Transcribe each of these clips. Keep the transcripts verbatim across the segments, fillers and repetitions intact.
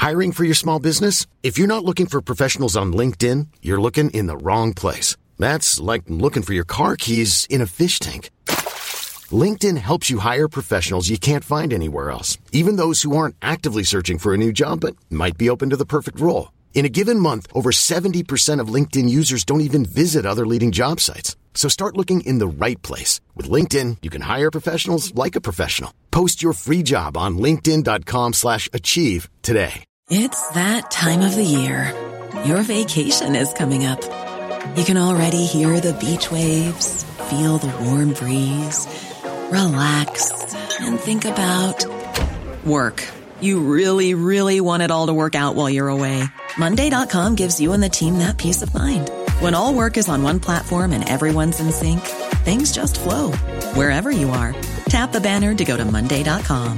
Hiring for your small business? If you're not looking for professionals on LinkedIn, you're looking in the wrong place. That's like looking for your car keys in a fish tank. LinkedIn helps you hire professionals you can't find anywhere else, even those who aren't actively searching for a new job but might be open to the perfect role. In a given month, over seventy percent of LinkedIn users don't even visit other leading job sites. So start looking in the right place. With LinkedIn, you can hire professionals like a professional. Post your free job on linkedin.com slash achieve today. It's that time of the year. Your vacation is coming up. You can already hear the beach waves, feel the warm breeze, relax, and think about work. You really, really want it all to work out while you're away. Monday dot com gives you and the team that peace of mind. When all work is on one platform and everyone's in sync, things just flow. Wherever you are, tap the banner to go to Monday dot com.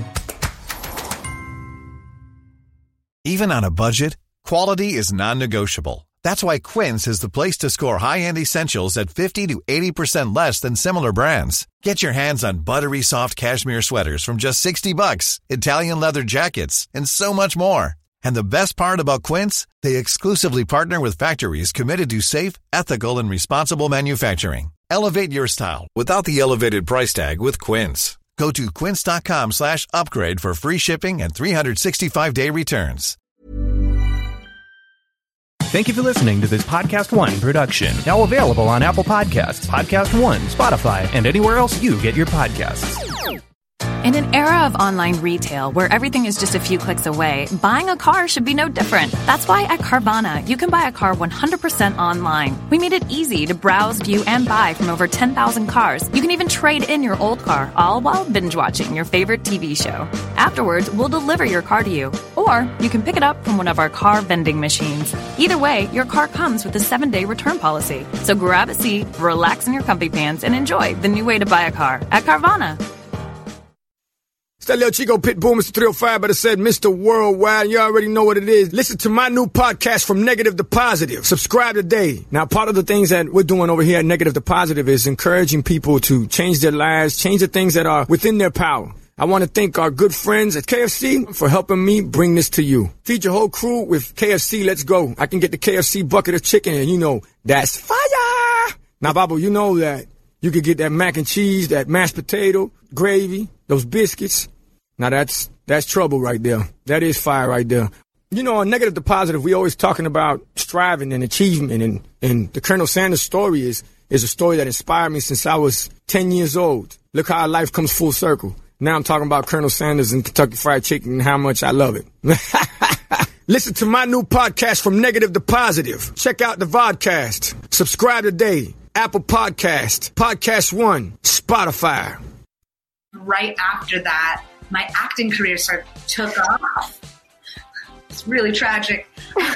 Even on a budget, quality is non-negotiable. That's why Quince is the place to score high-end essentials at fifty to eighty percent less than similar brands. Get your hands on buttery soft cashmere sweaters from just sixty bucks, Italian leather jackets, and so much more. And the best part about Quince, they exclusively partner with factories committed to safe, ethical, and responsible manufacturing. Elevate your style without the elevated price tag with Quince. Go to quince.com slash upgrade for free shipping and three sixty-five day returns. Thank you for listening to this Podcast One production. Now available on Apple Podcasts, Podcast One, Spotify, and anywhere else you get your podcasts. In an era of online retail where everything is just a few clicks away, buying a car should be no different. That's why at Carvana, you can buy a car one hundred percent online. We made it easy to browse, view, and buy from over ten thousand cars. You can even trade in your old car, all while binge-watching your favorite T V show. Afterwards, we'll deliver your car to you. Or you can pick it up from one of our car vending machines. Either way, your car comes with a seven-day return policy. So grab a seat, relax in your comfy pants, and enjoy the new way to buy a car at Carvana. That little Chico Pitbull, Mister three oh five, but I said Mister Worldwide. You already know what it is. Listen to my new podcast, From Negative to Positive. Subscribe today. Now, part of the things that we're doing over here at Negative to Positive is encouraging people to change their lives, change the things that are within their power. I want to thank our good friends at K F C for helping me bring this to you. Feed your whole crew with K F C. Let's go. I can get the K F C bucket of chicken, and you know, that's fire. Now, Babu, you know that you could get that mac and cheese, that mashed potato, gravy, those biscuits. Now, that's that's trouble right there. That is fire right there. You know, on Negative to Positive, we always talking about striving and achievement. And, and the Colonel Sanders story is, is a story that inspired me since I was ten years old. Look how life comes full circle. Now I'm talking about Colonel Sanders and Kentucky Fried Chicken and how much I love it. Listen to my new podcast, From Negative to Positive. Check out the vodcast. Subscribe today. Apple Podcast, Podcast One, Spotify. Right after that, my acting career sort of took off. It's really tragic.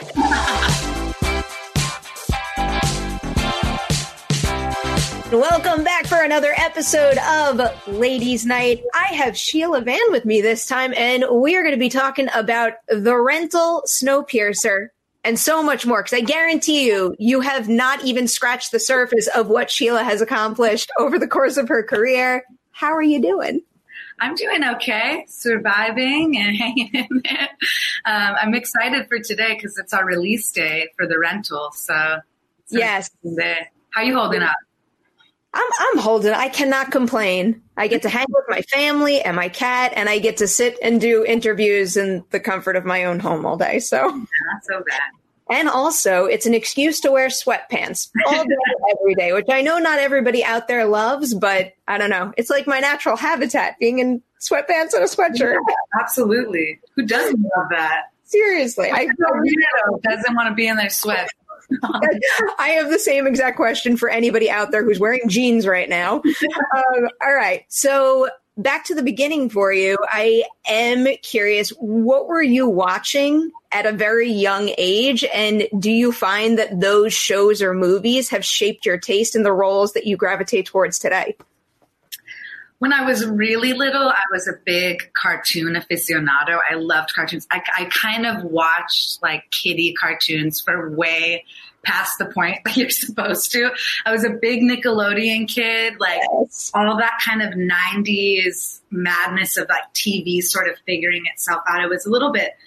Welcome back for another episode of Ladies Night. I have Sheila Van with me this time, and we are going to be talking about The Rental, Snowpiercer, and so much more, because I guarantee you, you have not even scratched the surface of what Sheila has accomplished over the course of her career. How are you doing? I'm doing okay, surviving and hanging in there. Um, I'm excited for today because it's our release day for The Rental. So, so yes. How are you holding up? I'm I'm holding. I cannot complain. I get to hang with my family and my cat, and I get to sit and do interviews in the comfort of my own home all day. So, not so bad. And also, it's an excuse to wear sweatpants all day, every day, which I know not everybody out there loves, but I don't know. It's like my natural habitat, being in sweatpants and a sweatshirt. Yeah, absolutely. Who doesn't love that? Seriously. I weirdo doesn't want to be in their sweat. I have the same exact question for anybody out there who's wearing jeans right now. Um, all right. So back to the beginning for you. I am curious, what were you watching at a very young age? And do you find that those shows or movies have shaped your taste in the roles that you gravitate towards today? When I was really little, I was a big cartoon aficionado. I loved cartoons. I, I kind of watched like kiddie cartoons for way past the point that you're supposed to. I was a big Nickelodeon kid, like yes. all that kind of nineties madness of like T V sort of figuring itself out. It was a little bit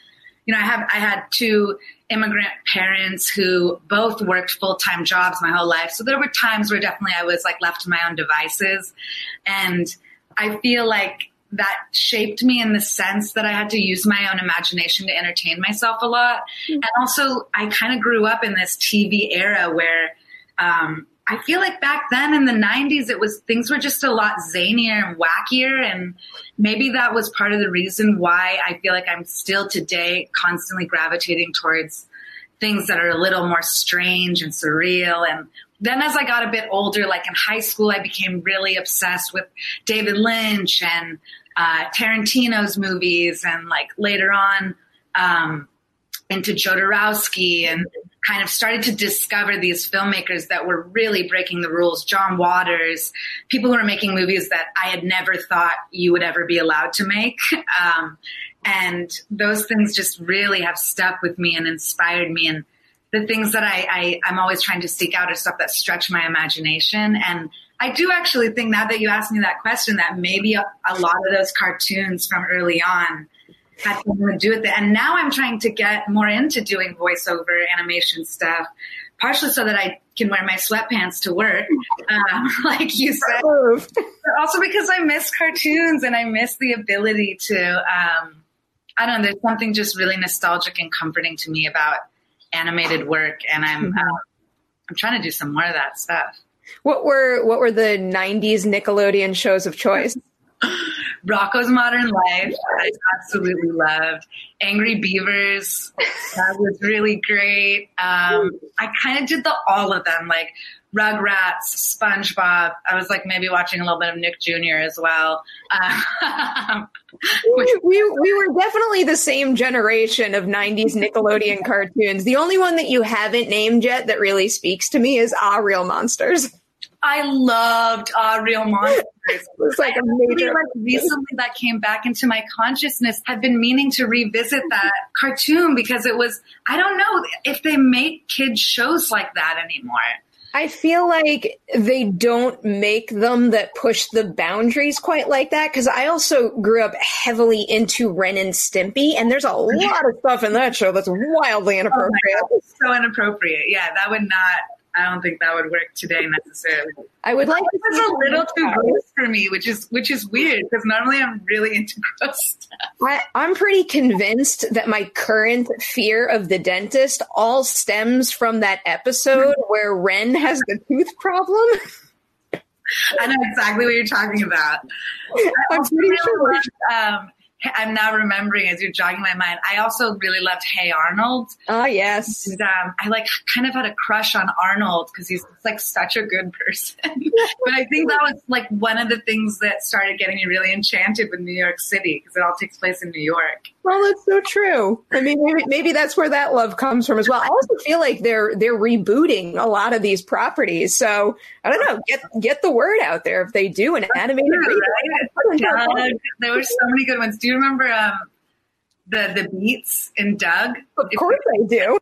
you know, I have, I had two immigrant parents who both worked full-time jobs my whole life. So there were times where definitely I was like left to my own devices. And I feel like that shaped me in the sense that I had to use my own imagination to entertain myself a lot. Mm-hmm. And also I kind of grew up in this T V era where, um, I feel like back then in the nineties, it was, things were just a lot zanier and wackier. And maybe that was part of the reason why I feel like I'm still today constantly gravitating towards things that are a little more strange and surreal. And then as I got a bit older, like in high school, I became really obsessed with David Lynch and uh, Tarantino's movies. And like later on, um, into Jodorowsky, and kind of started to discover these filmmakers that were really breaking the rules. John Waters, people who were making movies that I had never thought you would ever be allowed to make. Um, and those things just really have stuck with me and inspired me. And the things that I, I, I'm always trying to seek out are stuff that stretch my imagination. And I do actually think, now that you asked me that question, that maybe a, a lot of those cartoons from early on had something to do with it. And now I'm trying to get more into doing voiceover animation stuff, partially so that I can wear my sweatpants to work, um, like you said, but also because I miss cartoons and I miss the ability to, um, I don't know, there's something just really nostalgic and comforting to me about animated work. And I'm, mm-hmm. uh, I'm trying to do some more of that stuff. What were, what were the nineties Nickelodeon shows of choice? Rocko's Modern Life, I absolutely loved. Angry Beavers, that was really great. Um, I kind of did the all of them, like Rugrats, SpongeBob. I was like maybe watching a little bit of Nick Junior as well. Um, we, we we were definitely the same generation of nineties Nickelodeon cartoons. The only one that you haven't named yet that really speaks to me is Ah Real Monsters. I loved Ah Real Monsters. It's like a major. Like recently that came back into my consciousness. I've been meaning to revisit that cartoon because it was, I don't know if they make kids shows like that anymore. I feel like they don't make them that push the boundaries quite like that, because I also grew up heavily into Ren and Stimpy, and there's a lot of stuff in that show that's wildly inappropriate. Oh my God, so inappropriate. Yeah, that would not, I don't think that would work today necessarily. I would like to It's a little too gross for me, which is which is weird because normally I'm really into gross stuff. I, I'm pretty convinced that my current fear of the dentist all stems from that episode where Ren has the tooth problem. I know exactly what you're talking about. I'm pretty sure. Loved, um, I'm now remembering as you're jogging my mind. I also really loved Hey Arnold. Oh, yes. And, um, I like kind of had a crush on Arnold because he's like such a good person. But I think that was like one of the things that started getting me really enchanted with New York City because it all takes place in New York. Well, that's so true. I mean, maybe, maybe that's where that love comes from as well. I also feel like they're they're rebooting a lot of these properties. So I don't know, get get the word out there if they do an animated reboot. Right? There were so many good ones. Do you remember um, the the Beats in Doug? Of course I do.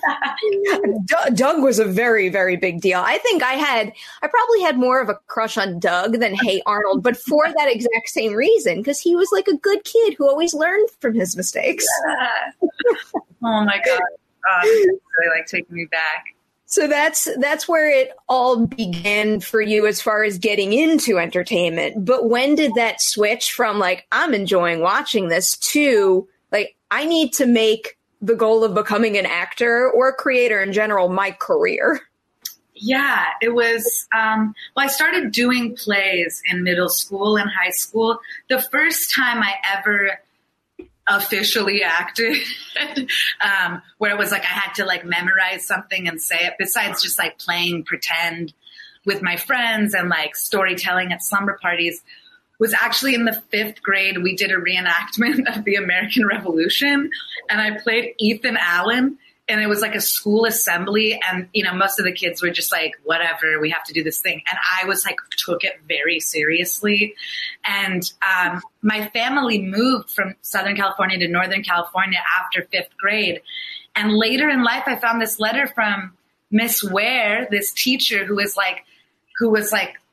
D- Doug was a very, very big deal. I think I had, I probably had more of a crush on Doug than Hey Arnold, but for that exact same reason, because he was like a good kid who always learned from his mistakes. Yeah. Oh my God. Oh, it's really like taking me back. So that's that's where it all began for you as far as getting into entertainment. But when did that switch from like, I'm enjoying watching this to like, I need to make the goal of becoming an actor or a creator in general my career? Yeah, it was, um, well, I started doing plays in middle school and high school. The first time I ever officially acted, um, where it was like I had to like memorize something and say it, besides just like playing pretend with my friends and like storytelling at slumber parties, was actually in the fifth grade. We did a reenactment of the American Revolution, and I played Ethan Allen, and it was like a school assembly, and you know, most of the kids were just like, whatever, we have to do this thing. And I was like, took it very seriously. And um, my family moved from Southern California to Northern California after fifth grade. And later in life, I found this letter from Miss Ware, this teacher who was like, who was like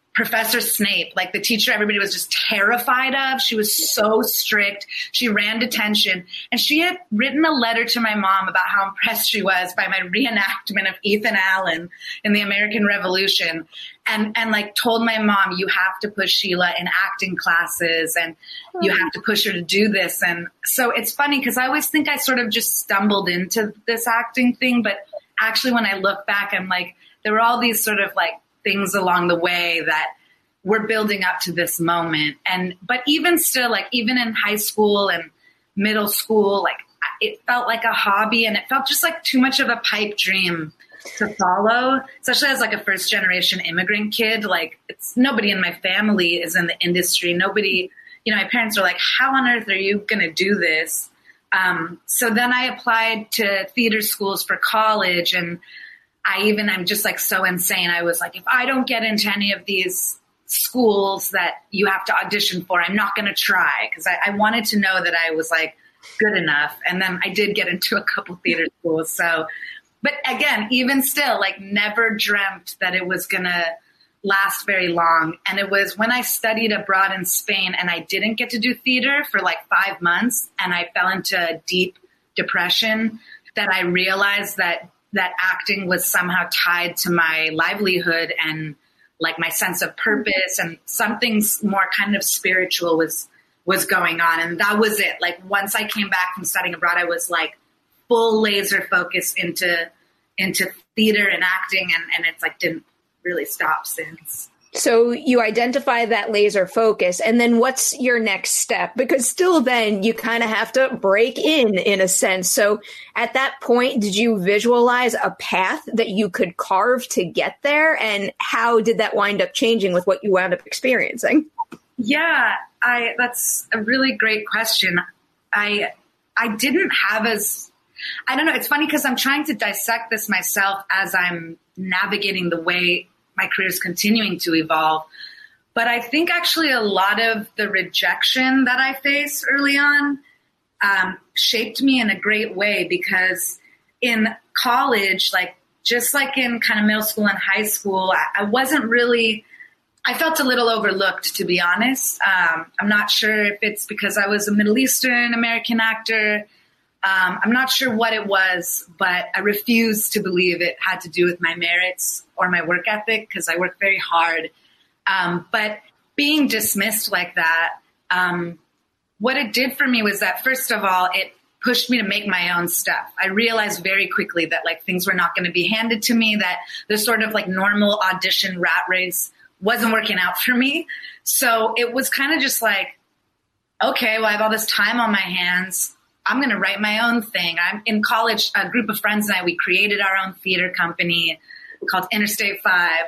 Professor Snape, like the teacher everybody was just terrified of. She was so strict. She ran detention. And she had written a letter to my mom about how impressed she was by my reenactment of Ethan Allen in the American Revolution. And, and like told my mom, you have to push Sheila in acting classes and you have to push her to do this. And so it's funny because I always think I sort of just stumbled into this acting thing. But actually, when I look back, I'm like, there were all these sort of like things along the way that were building up to this moment. And, but even still, like even in high school and middle school, like it felt like a hobby and it felt just like too much of a pipe dream to follow, especially as like a first generation immigrant kid. Like it's nobody in my family is in the industry. Nobody, you know, my parents are like, how on earth are you going to do this? Um, so then I applied to theater schools for college, and I even, I'm just like so insane. I was like, if I don't get into any of these schools that you have to audition for, I'm not going to try. Cause I, I wanted to know that I was like good enough. And then I did get into a couple theater schools. So, but again, even still, like never dreamt that it was going to last very long. And it was when I studied abroad in Spain and I didn't get to do theater for like five months and I fell into a deep depression that I realized that that acting was somehow tied to my livelihood and like my sense of purpose, and something more kind of spiritual was, was going on. And that was it. Like once I came back from studying abroad, I was like full laser focus into, into theater and acting. And, and it's like, didn't really stop since. So you identify that laser focus, and then what's your next step? Because still then you kind of have to break in, in a sense. So at that point, did you visualize a path that you could carve to get there? And how did that wind up changing with what you wound up experiencing? Yeah, I, that's a really great question. I, I didn't have as, I don't know. It's funny because I'm trying to dissect this myself as I'm navigating the way my career is continuing to evolve. But I think actually a lot of the rejection that I faced early on um, shaped me in a great way, because in college, like just like in kind of middle school and high school, I, I wasn't really, I felt a little overlooked, to be honest. Um, I'm not sure if it's because I was a Middle Eastern American actor. Um, I'm not sure what it was, but I refuse to believe it had to do with my merits or my work ethic, because I work very hard. Um, but being dismissed like that, um, what it did for me was that, first of all, it pushed me to make my own stuff. I realized very quickly that like things were not going to be handed to me, that the sort of like normal audition rat race wasn't working out for me. So it was kind of just like, okay, well, I have all this time on my hands. I'm going to write my own thing. I'm in college, a group of friends and I, we created our own theater company called Interstate Five,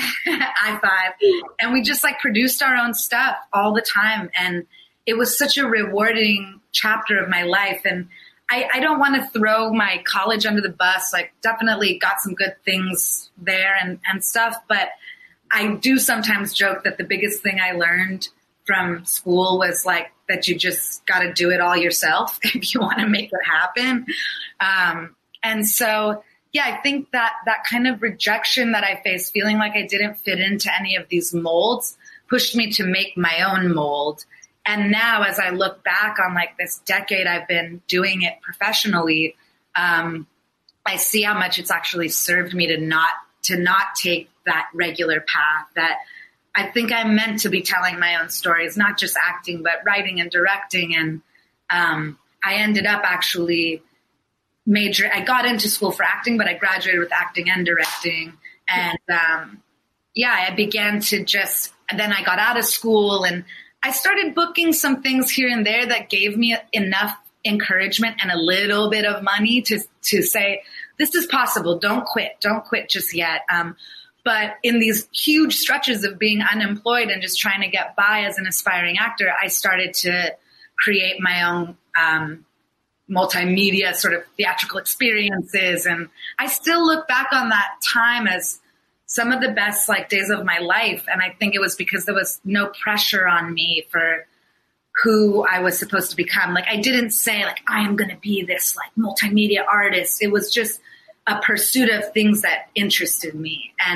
I Five. And we just like produced our own stuff all the time. And it was such a rewarding chapter of my life. And I, I don't want to throw my college under the bus. Like definitely got some good things there and, and stuff. But I do sometimes joke that the biggest thing I learned from school was like that you just got to do it all yourself if you want to make it happen. Um, and so, yeah, I think that that kind of rejection that I faced, feeling like I didn't fit into any of these molds, pushed me to make my own mold. And now as I look back on like this decade I've been doing it professionally, um, I see how much it's actually served me to not, to not take that regular path, that I think I'm meant to be telling my own stories, not just acting, but writing and directing. And um, I ended up actually major. I got into school for acting, but I graduated with acting and directing. And um, yeah, I began to just, and then I got out of school and I started booking some things here and there that gave me enough encouragement and a little bit of money to, to say, this is possible. Don't quit. Don't quit just yet. Um, But in these huge stretches of being unemployed and just trying to get by as an aspiring actor, I started to create my own um, multimedia sort of theatrical experiences. And I still look back on that time as some of the best like days of my life. And I think it was because there was no pressure on me for who I was supposed to become. Like I didn't say like, I am going to be this like multimedia artist. It was just a pursuit of things that interested me. And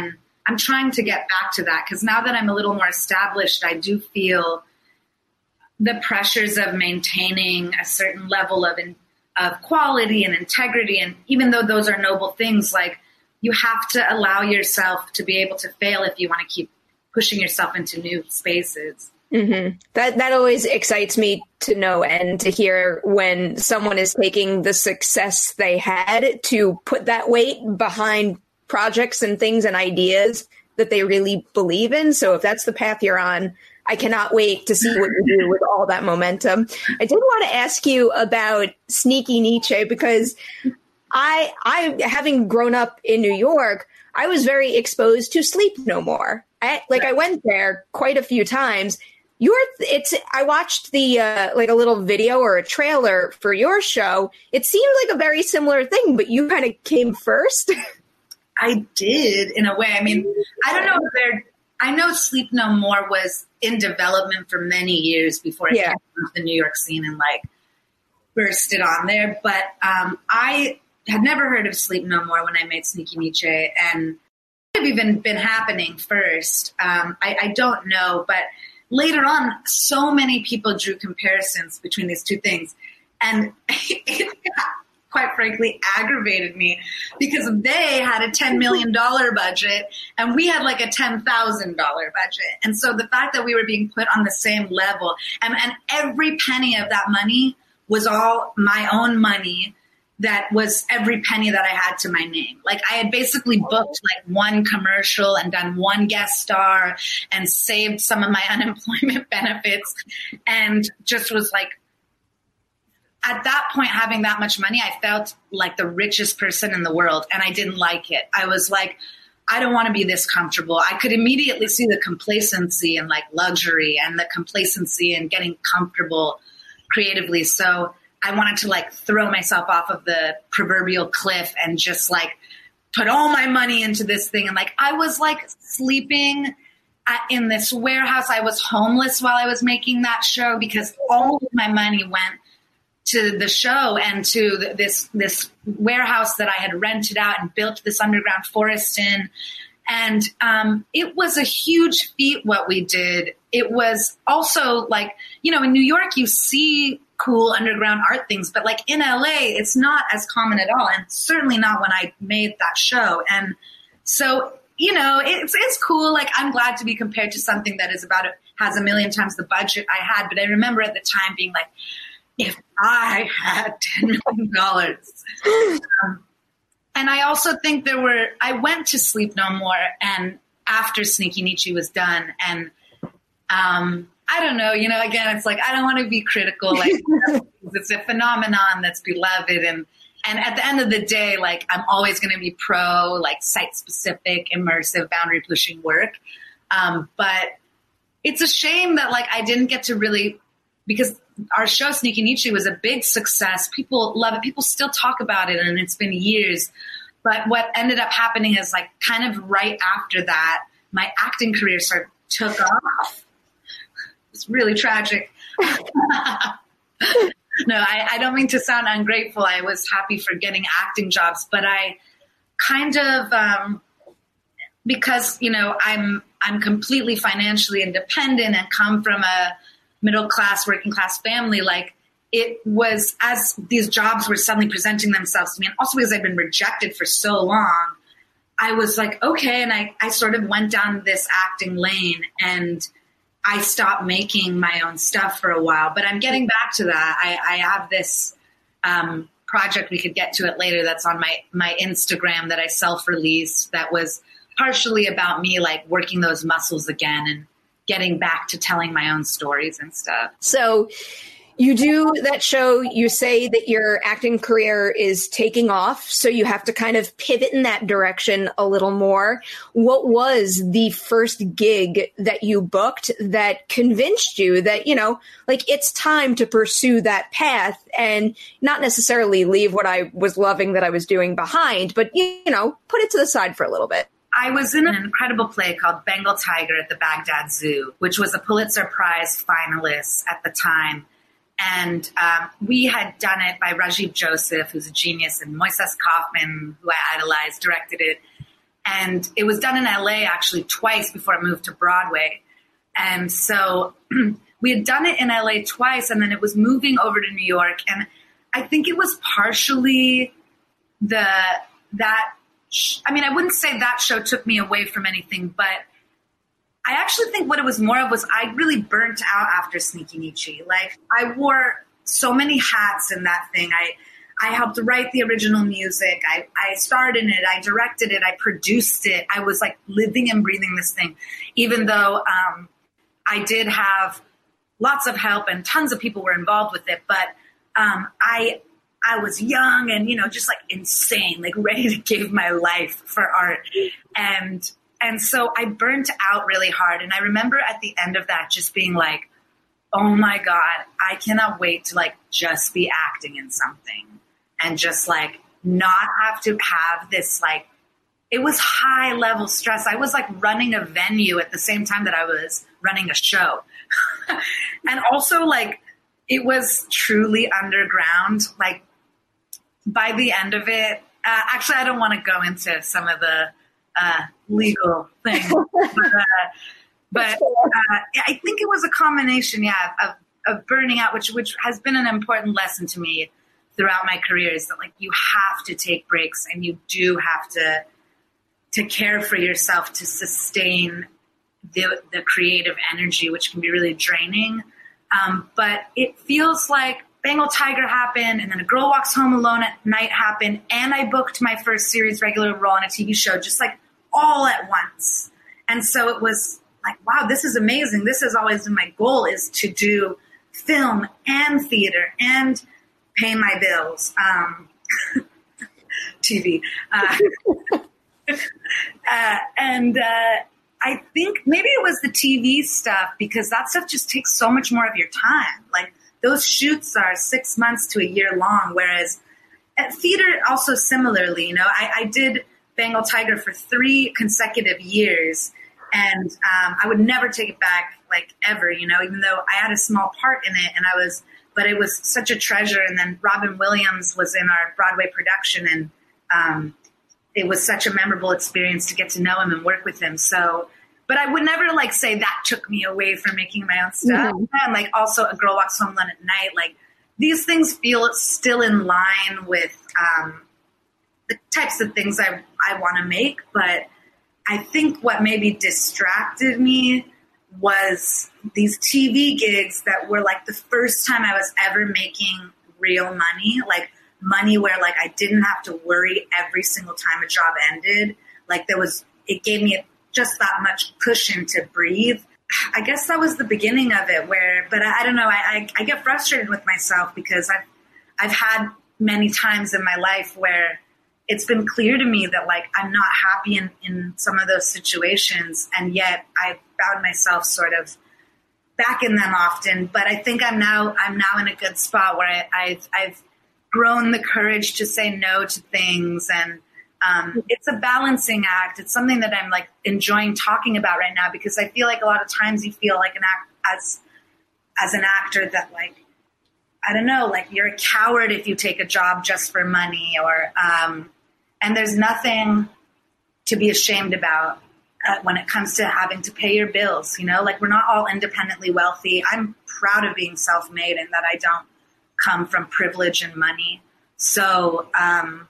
I'm trying to get back to that because now that I'm a little more established, I do feel the pressures of maintaining a certain level of in, of quality and integrity. And even though those are noble things, like you have to allow yourself to be able to fail if you want to keep pushing yourself into new spaces. Mm-hmm. That that always excites me to know and to hear when someone is taking the success they had to put that weight behind projects and things and ideas that they really believe in. So if that's the path you're on, I cannot wait to see what you do with all that momentum. I did want to ask you about Sneaky Nietzsche because I, I, having grown up in New York, I was very exposed to Sleep No More. I, like I went there quite a few times. Your, it's, I watched the, uh, like a little video or a trailer for your show. It seemed like a very similar thing, but you kind of came first. I did in a way. I mean, I don't know if they're, I know Sleep No More was in development for many years before it yeah. came to the New York scene and like bursted on there. But um, I had never heard of Sleep No More when I made Sneaky Nietzsche, and it could have even been happening first. Um, I, I don't know, but later on, so many people drew comparisons between these two things, and it quite frankly aggravated me because they had a ten million dollars budget and we had like a ten thousand dollars budget. And so the fact that we were being put on the same level and, and every penny of that money was all my own money, that was every penny that I had to my name. Like I had basically booked like one commercial and done one guest star and saved some of my unemployment benefits and just was like, at that point, having that much money, I felt like the richest person in the world, and I didn't like it. I was like, I don't want to be this comfortable. I could immediately see the complacency and like luxury and the complacency and getting comfortable creatively. So I wanted to like throw myself off of the proverbial cliff and just like put all my money into this thing. And like, I was like sleeping at, in this warehouse. I was homeless while I was making that show because all of my money went to the show and to the, this this warehouse that I had rented out and built this underground forest in. And um, it was a huge feat what we did. It was also like, you know, in New York, you see cool underground art things, but like in L A, it's not as common at all. And certainly not when I made that show. And so, you know, it's it's cool. Like I'm glad to be compared to something that is about, has a million times the budget I had. But I remember at the time being like, if I had ten million dollars. Um, and I also think there were, I went to Sleep No More and after Sneaky Nietzsche was done. And um, I don't know, you know, again, it's like, I don't want to be critical. Like it's a phenomenon that's beloved. And, and at the end of the day, like I'm always going to be pro, like site specific, immersive, boundary pushing work. Um, but it's a shame that like I didn't get to really, because our show Sneaky Nietzsche was a big success. People love it. People still talk about it, and it's been years. But what ended up happening is like kind of right after that, my acting career sort of took off. It's really tragic. No, I, I don't mean to sound ungrateful. I was happy for getting acting jobs, but I kind of, um, because, you know, I'm I'm completely financially independent and come from a middle class, working class family, like it was as these jobs were suddenly presenting themselves to me. And also because I'd been rejected for so long, I was like, okay. And I, I sort of went down this acting lane and I stopped making my own stuff for a while, but I'm getting back to that. I, I have this um, project, we could get to it later, that's on my, my Instagram that I self-released that was partially about me like working those muscles again and getting back to telling my own stories and stuff. So you do that show, you say that your acting career is taking off, so you have to kind of pivot in that direction a little more. What was the first gig that you booked that convinced you that, you know, like it's time to pursue that path and not necessarily leave what I was loving that I was doing behind, but, you know, put it to the side for a little bit? I was in an incredible play called Bengal Tiger at the Baghdad Zoo, which was a Pulitzer Prize finalist at the time. And um, we had done it by Rajiv Joseph, who's a genius, and Moises Kaufman, who I idolized, directed it. And it was done in L A actually twice before I moved to Broadway. And so we had done it in L A twice, and then it was moving over to New York. And I think it was partially the, that, sh- I mean, I wouldn't say that show took me away from anything, but I actually think what it was more of was I really burnt out after Sneaky Nietzsche. Like, I wore so many hats in that thing. I, I helped write the original music. I, I starred in it. I directed it. I produced it. I was like living and breathing this thing, even though um, I did have lots of help and tons of people were involved with it. But um, I I was young and, you know, just like insane, like ready to give my life for art. And and so I burnt out really hard. And I remember at the end of that just being like, oh my God, I cannot wait to like just be acting in something. And just like not have to have this, like, it was high level stress. I was like running a venue at the same time that I was running a show. And also like, it was truly underground. Like by the end of it, uh, actually, I don't want to go into some of the uh, legal things, but, uh, but uh, I think it was a combination, yeah, of, of burning out, which, which has been an important lesson to me throughout my career, is that like you have to take breaks and you do have to to care for yourself to sustain the the creative energy, which can be really draining. Um, but it feels like Bengal Tiger happened, and then A Girl Walks Home Alone at Night happened, and I booked my first series regular role on a T V show, just like all at once. And so it was like, wow, this is amazing. This has always been my goal, is to do film and theater and pay my bills, um, T V. Uh, uh, and uh, I think maybe it was the T V stuff, because that stuff just takes so much more of your time. Like those shoots are six months to a year long, whereas at theater also similarly, you know, I, I did Bengal Tiger for three consecutive years, and um, I would never take it back, like ever, you know, even though I had a small part in it, and I was but it was such a treasure. And then Robin Williams was in our Broadway production, and um, it was such a memorable experience to get to know him and work with him. So, but I would never like say that took me away from making my own stuff. Mm-hmm. And like also A Girl Walks Home Alone at Night, like these things feel still in line with um, the types of things I, I want to make. But I think what maybe distracted me was these T V gigs that were like the first time I was ever making real money, like money where like I didn't have to worry every single time a job ended. Like there was, it gave me just that much cushion to breathe. I guess that was the beginning of it where, but I, I don't know, I, I, I get frustrated with myself because I've, I've had many times in my life where it's been clear to me that like I'm not happy in, in some of those situations, and yet I found myself sort of back in them often. But I think I'm now I'm now in a good spot where I, I've I've grown the courage to say no to things, and um, it's a balancing act. It's something that I'm like enjoying talking about right now, because I feel like a lot of times you feel like an act as as an actor that like, I don't know, like you're a coward if you take a job just for money, or um, and there's nothing to be ashamed about uh, when it comes to having to pay your bills. You know, like we're not all independently wealthy. I'm proud of being self-made and that I don't come from privilege and money. So um,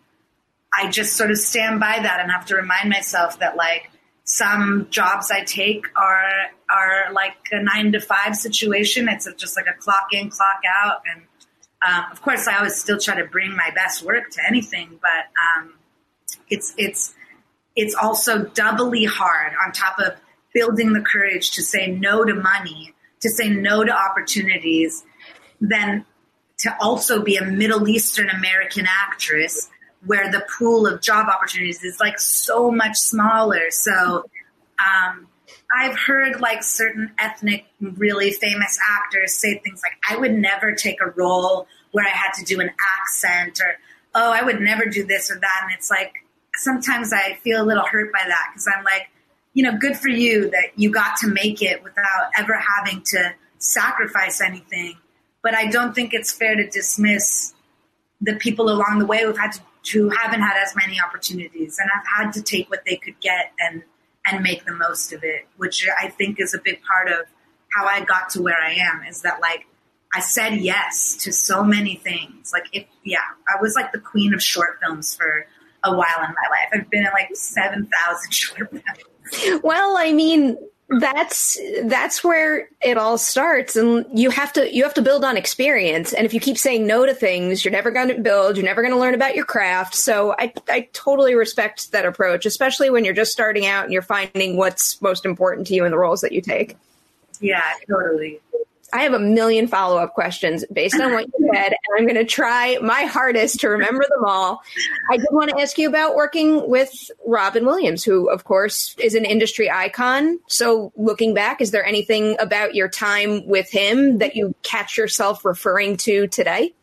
I just sort of stand by that and have to remind myself that like some jobs I take are are like a nine to five situation. It's just like a clock in, clock out. And um, of course, I always still try to bring my best work to anything, but um, it's it's it's also doubly hard on top of building the courage to say no to money, to say no to opportunities, then to also be a Middle Eastern American actress where the pool of job opportunities is like so much smaller. So um, I've heard like certain ethnic, really famous actors say things like, I would never take a role where I had to do an accent, or, oh, I would never do this or that. And it's like, sometimes I feel a little hurt by that, because I'm like, you know, good for you that you got to make it without ever having to sacrifice anything. But I don't think it's fair to dismiss the people along the way who've had to who haven't had as many opportunities and have had to take what they could get and and make the most of it, which I think is a big part of how I got to where I am, is that like I said yes to so many things. Like if yeah, I was like the queen of short films for a while in my life. I've been in like seven thousand short films. Well, I mean, that's that's where it all starts, and you have to you have to build on experience. And if you keep saying no to things, you're never going to build. You're never going to learn about your craft. So I I totally respect that approach, especially when you're just starting out and you're finding what's most important to you in the roles that you take. Yeah, totally. I have a million follow-up questions based on what you said, and I'm going to try my hardest to remember them all. I did want to ask you about working with Robin Williams, who, of course, is an industry icon. So looking back, is there anything about your time with him that you catch yourself referring to today?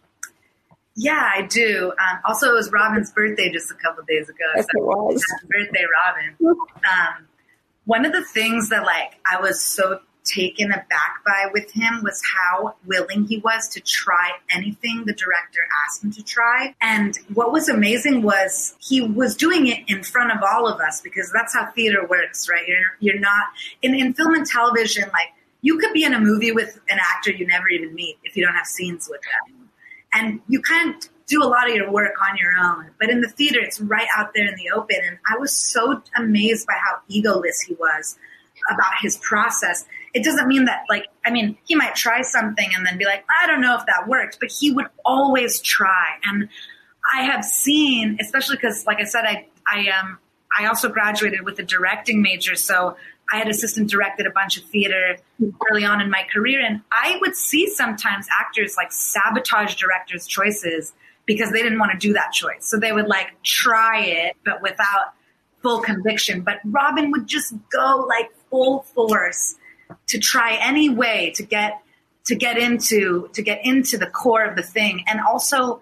Yeah, I do. Um, also, it was Robin's birthday just a couple of days ago. Yes, so it was. Happy birthday, Robin. Um, one of the things that, like, I was so taken aback by with him was how willing he was to try anything the director asked him to try. And what was amazing was he was doing it in front of all of us, because that's how theater works, right? You're, you're not in, in film and television. Like, you could be in a movie with an actor you never even meet if you don't have scenes with them. And you kind of do a lot of your work on your own. But in the theater, it's right out there in the open. And I was so amazed by how egoless he was about his process. It doesn't mean that, like, I mean, he might try something and then be like, I don't know if that worked, but he would always try. And I have seen, especially because, like I said, I, I, um, I also graduated with a directing major. So I had assistant directed a bunch of theater early on in my career. And I would see sometimes actors like sabotage directors' choices because they didn't want to do that choice. So they would like try it, but without full conviction. But Robin would just go like full force to try any way to get to get into to get into the core of the thing. And also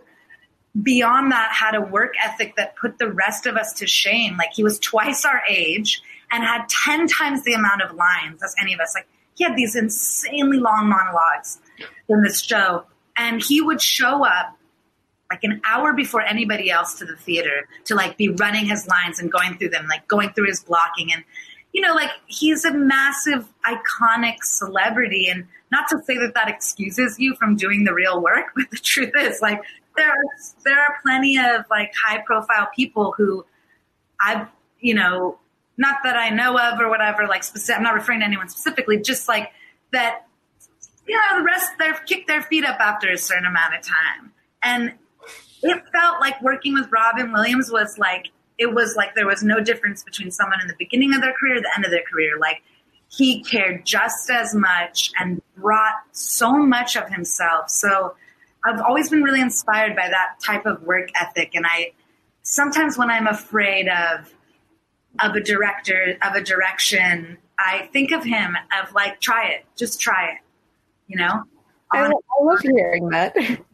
beyond that, had a work ethic that put the rest of us to shame. Like, he was twice our age and had ten times the amount of lines as any of us. Like, he had these insanely long monologues in this show, and he would show up like an hour before anybody else to the theater to like be running his lines and going through them, like going through his blocking. And you know, like, he's a massive, iconic celebrity. And not to say that that excuses you from doing the real work, but the truth is, like, there are, there are plenty of, like, high-profile people who I've, you know, not that I know of or whatever, like, specific, I'm not referring to anyone specifically, just, like, that, you know, the rest, they kick their feet up after a certain amount of time. And it felt like working with Robin Williams was, like, it was like there was no difference between someone in the beginning of their career, the end of their career. Like, he cared just as much and brought so much of himself. So I've always been really inspired by that type of work ethic. And I sometimes when I'm afraid of of a director, of a direction, I think of him of like, try it, just try it, you know? I, I love hearing that.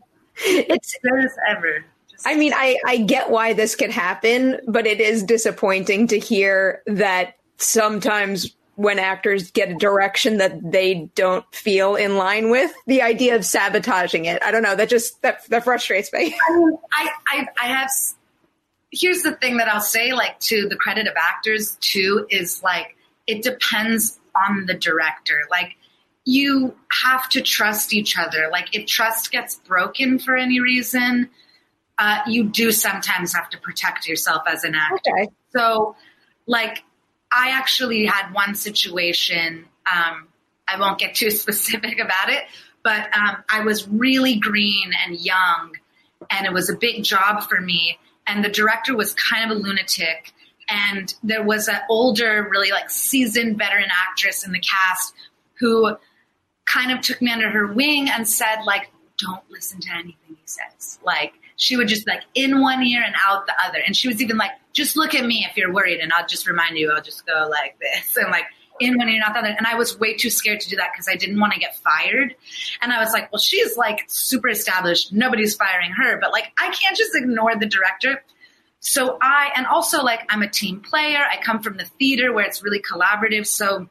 It's good as ever. I mean, I, I get why this could happen, but it is disappointing to hear that sometimes when actors get a direction that they don't feel in line with, the idea of sabotaging it. I don't know. That just, that, that frustrates me. I, mean, I, I, I have, here's the thing that I'll say, like, to the credit of actors too, is like, it depends on the director. Like, you have to trust each other. Like, if trust gets broken for any reason, Uh, you do sometimes have to protect yourself as an actor. Okay. So, like, I actually had one situation, um, I won't get too specific about it, but um, I was really green and young, and it was a big job for me, and the director was kind of a lunatic, and there was an older, really, like, seasoned veteran actress in the cast who kind of took me under her wing and said, like, don't listen to anything he says. Like, she would just like in one ear and out the other. And she was even like, just look at me if you're worried and I'll just remind you, I'll just go like this. And like in one ear and out the other. And I was way too scared to do that because I didn't want to get fired. And I was like, well, she's like super established. Nobody's firing her. But like, I can't just ignore the director. So I, and also like, I'm a team player. I come from the theater where it's really collaborative. So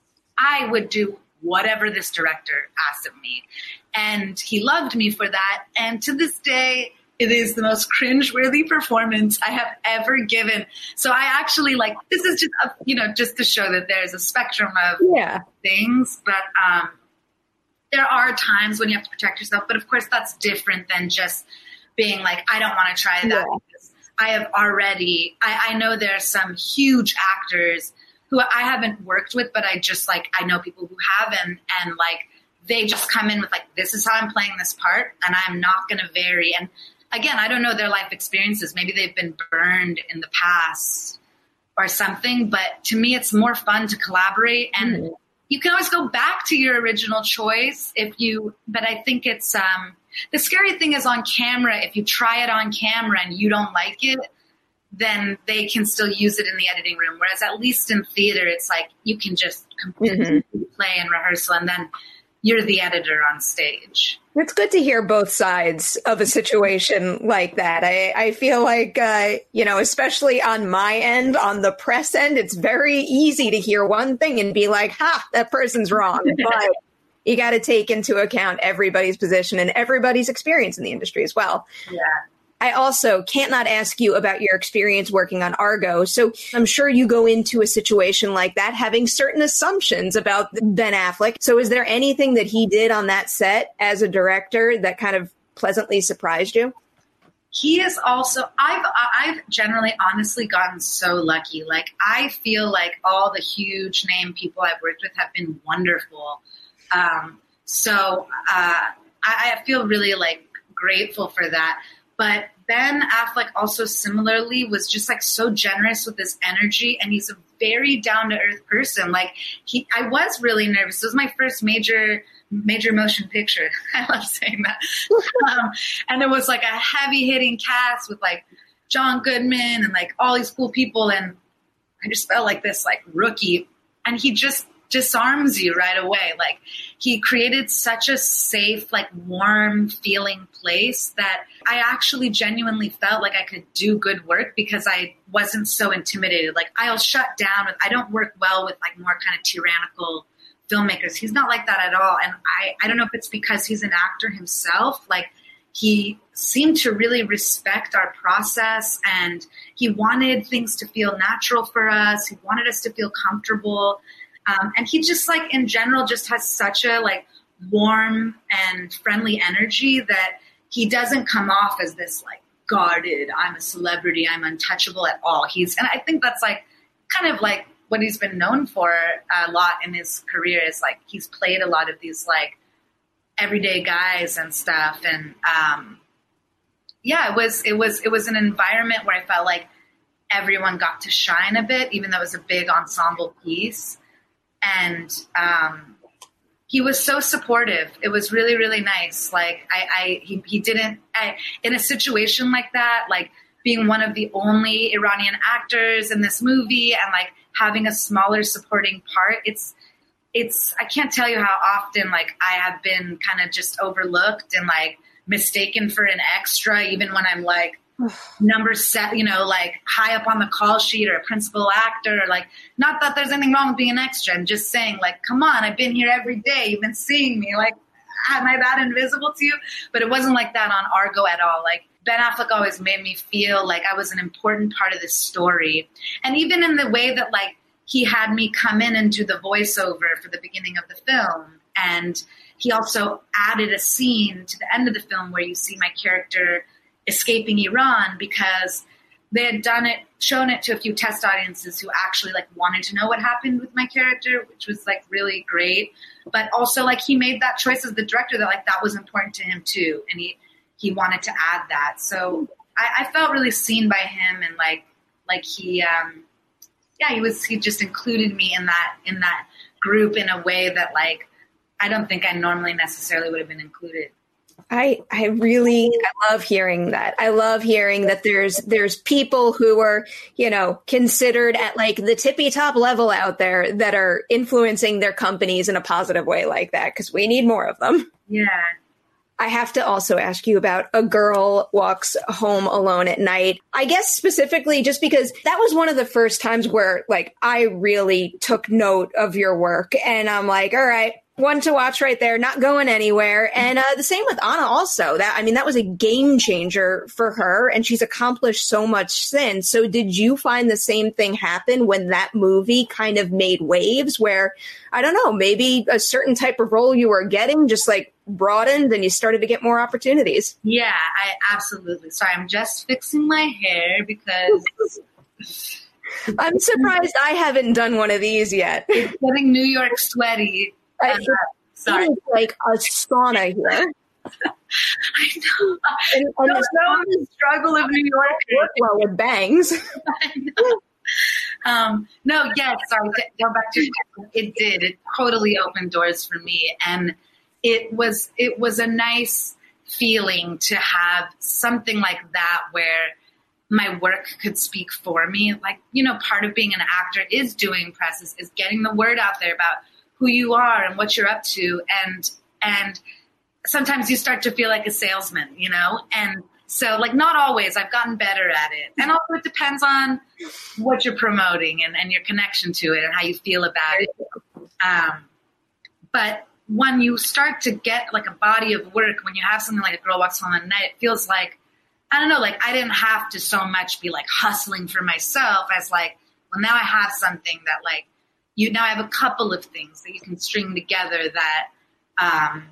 I would do whatever this director asked of me. And he loved me for that. And to this day, It is the most cringeworthy performance I have ever given. So I actually like, this is just, a, you know, just to show that there's a spectrum of yeah. things. But um, there are times when you have to protect yourself. But of course, that's different than just being like, I don't want to try that. Yeah. Because I have already, I, I know there are some huge actors who I haven't worked with, but I just like, I know people who have, and, and like, they just come in with like, this is how I'm playing this part, and I'm not going to vary. And again, I don't know their life experiences. Maybe they've been burned in the past or something, but to me, it's more fun to collaborate. And mm-hmm. you can always go back to your original choice if you, but I think it's, um, the scary thing is on camera, if you try it on camera and you don't like it, then they can still use it in the editing room. Whereas at least in theater, it's like you can just completely mm-hmm. play and rehearsal, and then you're the editor on stage. It's good to hear both sides of a situation like that. I, I feel like, uh, you know, especially on my end, on the press end, it's very easy to hear one thing and be like, ha, that person's wrong. But you got to take into account everybody's position and everybody's experience in the industry as well. Yeah. I also can't not ask you about your experience working on Argo. So I'm sure you go into a situation like that having certain assumptions about Ben Affleck. So is there anything that he did on that set as a director that kind of pleasantly surprised you? He is also, I've, I've generally honestly gotten so lucky. Like, I feel like all the huge name people I've worked with have been wonderful. Um, so uh, I, I feel really like grateful for that. But Ben Affleck also similarly was just like so generous with his energy, and he's a very down to earth person. Like he, I was really nervous. It was my first major, major motion picture. I love saying that. um, and it was like a heavy hitting cast with like John Goodman and like all these cool people. And I just felt like this like rookie, and he just disarms you right away. Like he created such a safe, like warm feeling place that I actually genuinely felt like I could do good work because I wasn't so intimidated. Like I'll shut down with, I don't work well with like more kind of tyrannical filmmakers. He's not like that at all. And I, I don't know if it's because he's an actor himself. Like he seemed to really respect our process, and he wanted things to feel natural for us. He wanted us to feel comfortable. Um, and he just like in general just has such a like warm and friendly energy that he doesn't come off as this like guarded, I'm a celebrity, I'm untouchable at all. He's, and I think that's like kind of like what he's been known for a lot in his career is like he's played a lot of these like everyday guys and stuff. And um, yeah, it was, it was, it was an environment where I felt like everyone got to shine a bit, even though it was a big ensemble piece. And um, he was so supportive. It was really, really nice. Like I, I he, he didn't, I, in a situation like that, like being one of the only Iranian actors in this movie and like having a smaller supporting part, it's, it's, I can't tell you how often like I have been kind of just overlooked and like mistaken for an extra, even when I'm like, number set, you know, like high up on the call sheet or a principal actor, or like, not that there's anything wrong with being an extra. I'm just saying like, come on, I've been here every day. You've been seeing me. Like, am I that invisible to you? But it wasn't like that on Argo at all. Like Ben Affleck always made me feel like I was an important part of this story. And even in the way that like he had me come in and do the voiceover for the beginning of the film. And he also added a scene to the end of the film where you see my character escaping Iran, because they had done it, shown it to a few test audiences who actually like wanted to know what happened with my character, which was like really great. But also like he made that choice as the director that like that was important to him too. And he, he wanted to add that. So I, I felt really seen by him, and like, like he, um, yeah, he was, he just included me in that, in that group in a way that like, I don't think I normally necessarily would have been included. I, I really I love hearing that. I love hearing that there's there's people who are, you know, considered at like the tippy top level out there that are influencing their companies in a positive way like that, because we need more of them. Yeah. I have to also ask you about A Girl Walks Home Alone at Night. I guess specifically just because that was one of the first times where like I really took note of your work, and I'm like, all right, One to watch right there, not going anywhere. And uh, the same with Anna also. That I mean, that was a game changer for her, and she's accomplished so much since. So did you find the same thing happen when that movie kind of made waves where, I don't know, maybe a certain type of role you were getting just like broadened and you started to get more opportunities? Yeah, I absolutely. Sorry, I'm just fixing my hair because... I'm surprised I haven't done one of these yet. It's getting New York sweaty. I, uh, sorry. It's like a sauna here. I know. And, and Don't know the struggle of New York. Work well with bangs. I know. Um, no, yes, sorry, go back to it did. It totally opened doors for me. And it was it was a nice feeling to have something like that where my work could speak for me. Like, you know, part of being an actor is doing presses, is getting the word out there about who you are and what you're up to. And, and sometimes you start to feel like a salesman, you know? And so like, not always, I've gotten better at it. And also it depends on what you're promoting and, and your connection to it and how you feel about it. Um, but when you start to get like a body of work, when you have something like A Girl Walks Home at Night, it feels like, I don't know, like I didn't have to so much be like hustling for myself as like, well, now I have something that like, you now have a couple of things that you can string together that um,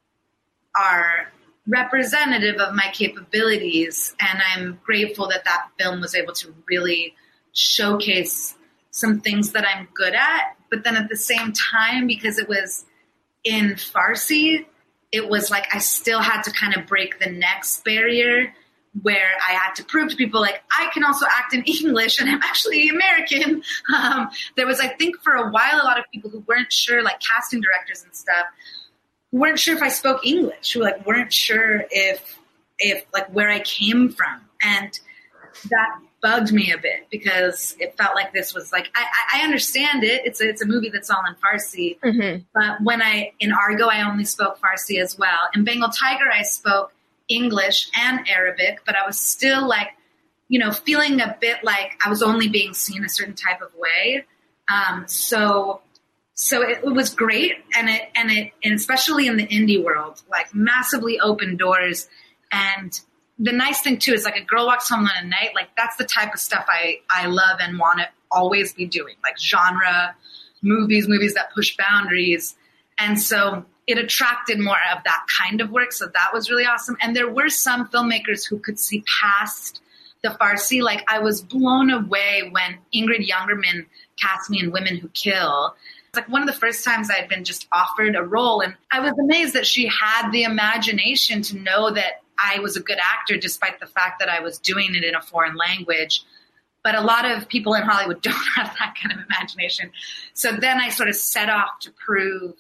are representative of my capabilities. And I'm grateful that that film was able to really showcase some things that I'm good at. But then at the same time, because it was in Farsi, it was like I still had to kind of break the next barrier where I had to prove to people, like, I can also act in English and I'm actually American. Um, there was, I think, for a while, a lot of people who weren't sure, like casting directors and stuff, who weren't sure if I spoke English, who like weren't sure if, if like where I came from. And that bugged me a bit because it felt like this was like, I, I understand it. It's a, it's a movie that's all in Farsi. Mm-hmm. But when I, in Argo, I only spoke Farsi as well. In Bengal Tiger, I spoke English and Arabic, but I was still like, you know, feeling a bit like I was only being seen a certain type of way. Um, so, so it, it was great. And it, and it, and especially in the indie world, like massively open doors. And the nice thing too, is like A Girl Walks Home at Night. Like that's the type of stuff I, I love and want to always be doing, like genre movies, movies that push boundaries. And so it attracted more of that kind of work. So that was really awesome. And there were some filmmakers who could see past the Farsi. Like I was blown away when Ingrid Jungermann cast me in Women Who Kill. It's like one of the first times I had been just offered a role. And I was amazed that she had the imagination to know that I was a good actor, despite the fact that I was doing it in a foreign language. But a lot of people in Hollywood don't have that kind of imagination. So then I sort of set off to prove,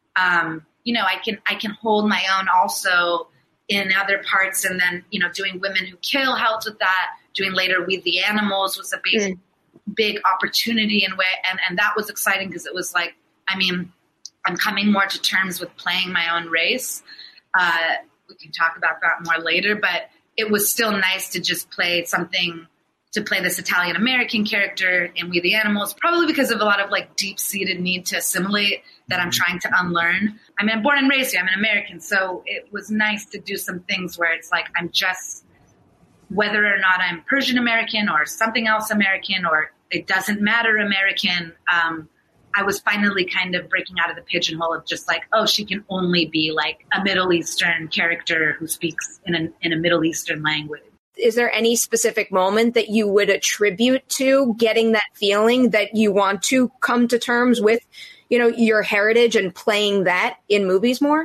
um, you know, I can I can hold my own also in other parts. And then, you know, doing Women Who Kill helped with that. Doing later We the Animals was a big, mm. big opportunity in way. And, and that was exciting because it was like, I mean, I'm coming more to terms with playing my own race. Uh, we can talk about that more later, but it was still nice to just play something, to play this Italian-American character in We the Animals, probably because of a lot of like deep-seated need to assimilate that I'm trying to unlearn. I mean, I'm born and raised here. I'm an American. So it was nice to do some things where it's like, I'm just, whether or not I'm Persian American or something else American, or it doesn't matter American, um, I was finally kind of breaking out of the pigeonhole of just like, oh, she can only be like a Middle Eastern character who speaks in a, in a Middle Eastern language. Is there any specific moment that you would attribute to getting that feeling that you want to come to terms with, you know, your heritage and playing that in movies more?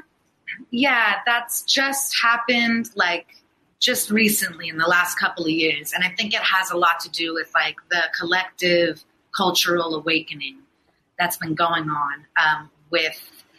Yeah, that's just happened like just recently in the last couple of years. And I think it has a lot to do with like the collective cultural awakening that's been going on um, with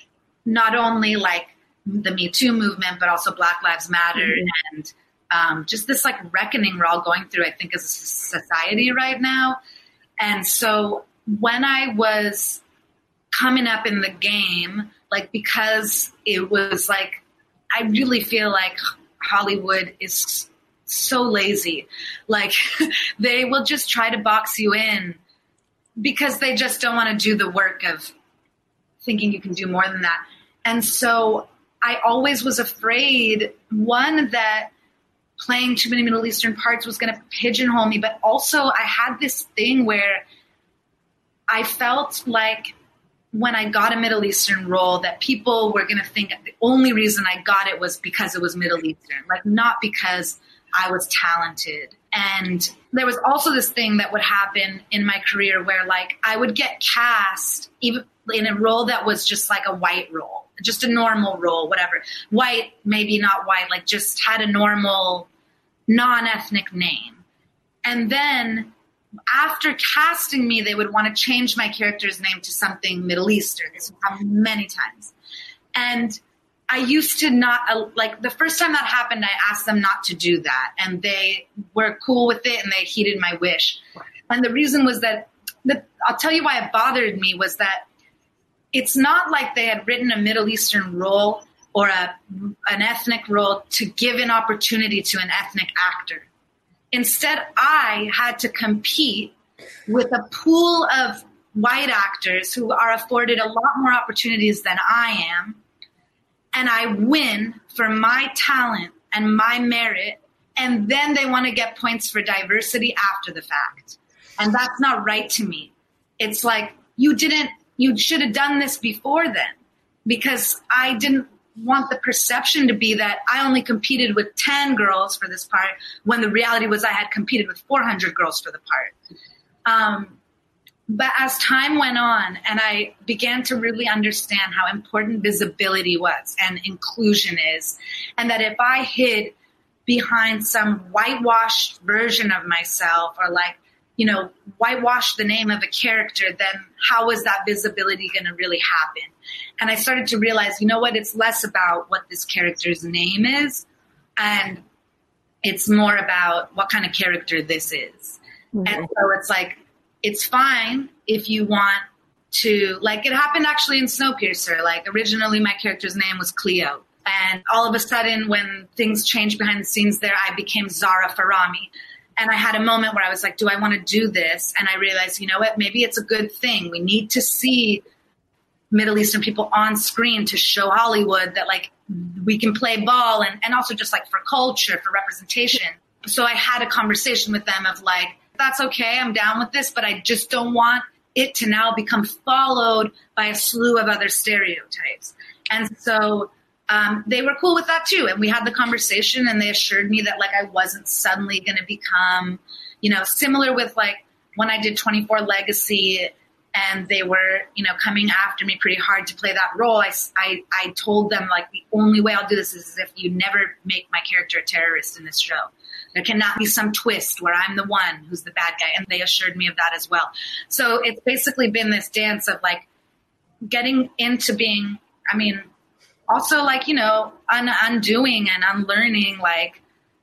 not only like the Me Too movement, but also Black Lives Matter mm-hmm. and um, just this like reckoning we're all going through, I think, as a society right now. And so when I was coming up in the game, like, because it was like, I really feel like Hollywood is so lazy. Like they will just try to box you in because they just don't want to do the work of thinking you can do more than that. And so I always was afraid, one, that playing too many Middle Eastern parts was going to pigeonhole me, but also I had this thing where I felt like when I got a Middle Eastern role that people were going to think the only reason I got it was because it was Middle Eastern, like not because I was talented. And there was also this thing that would happen in my career where like I would get cast even in a role that was just like a white role, just a normal role, whatever. White, maybe not white, like just had a normal non-ethnic name. And then after casting me, they would want to change my character's name to something Middle Eastern. This would happen many times. And I used to not, uh, like the first time that happened, I asked them not to do that. And they were cool with it and they heeded my wish. And the reason was that, the, I'll tell you why it bothered me was that it's not like they had written a Middle Eastern role or a, an ethnic role to give an opportunity to an ethnic actor. Instead, I had to compete with a pool of white actors who are afforded a lot more opportunities than I am. And I win for my talent and my merit. And then they want to get points for diversity after the fact. And that's not right to me. It's like, you didn't, you should have done this before then, because I didn't want the perception to be that I only competed with ten girls for this part, when the reality was I had competed with four hundred girls for the part. Um, but as time went on and I began to really understand how important visibility was and inclusion is, and that if I hid behind some whitewashed version of myself or like, you know, whitewash the name of a character, then how is that visibility going to really happen? And I started to realize, you know what, it's less about what this character's name is, and it's more about what kind of character this is. Mm-hmm. And so it's like, it's fine if you want to, like it happened actually in Snowpiercer. Like originally my character's name was Cleo. And all of a sudden when things changed behind the scenes there, I became Zara Farami. And I had a moment where I was like, do I want to do this? And I realized, you know what, maybe it's a good thing. We need to see Middle Eastern people on screen to show Hollywood that like we can play ball, and, and also just like for culture, for representation. So I had a conversation with them of like, that's okay, I'm down with this, but I just don't want it to now become followed by a slew of other stereotypes. And so Um, they were cool with that too. And we had the conversation and they assured me that like I wasn't suddenly going to become, you know, similar with like when I did twenty-four Legacy and they were, you know, coming after me pretty hard to play that role. I, I, I told them like the only way I'll do this is if you never make my character a terrorist in this show. There cannot be some twist where I'm the one who's the bad guy. And they assured me of that as well. So it's basically been this dance of like getting into being, I mean, also, like, you know, un- undoing and unlearning, like,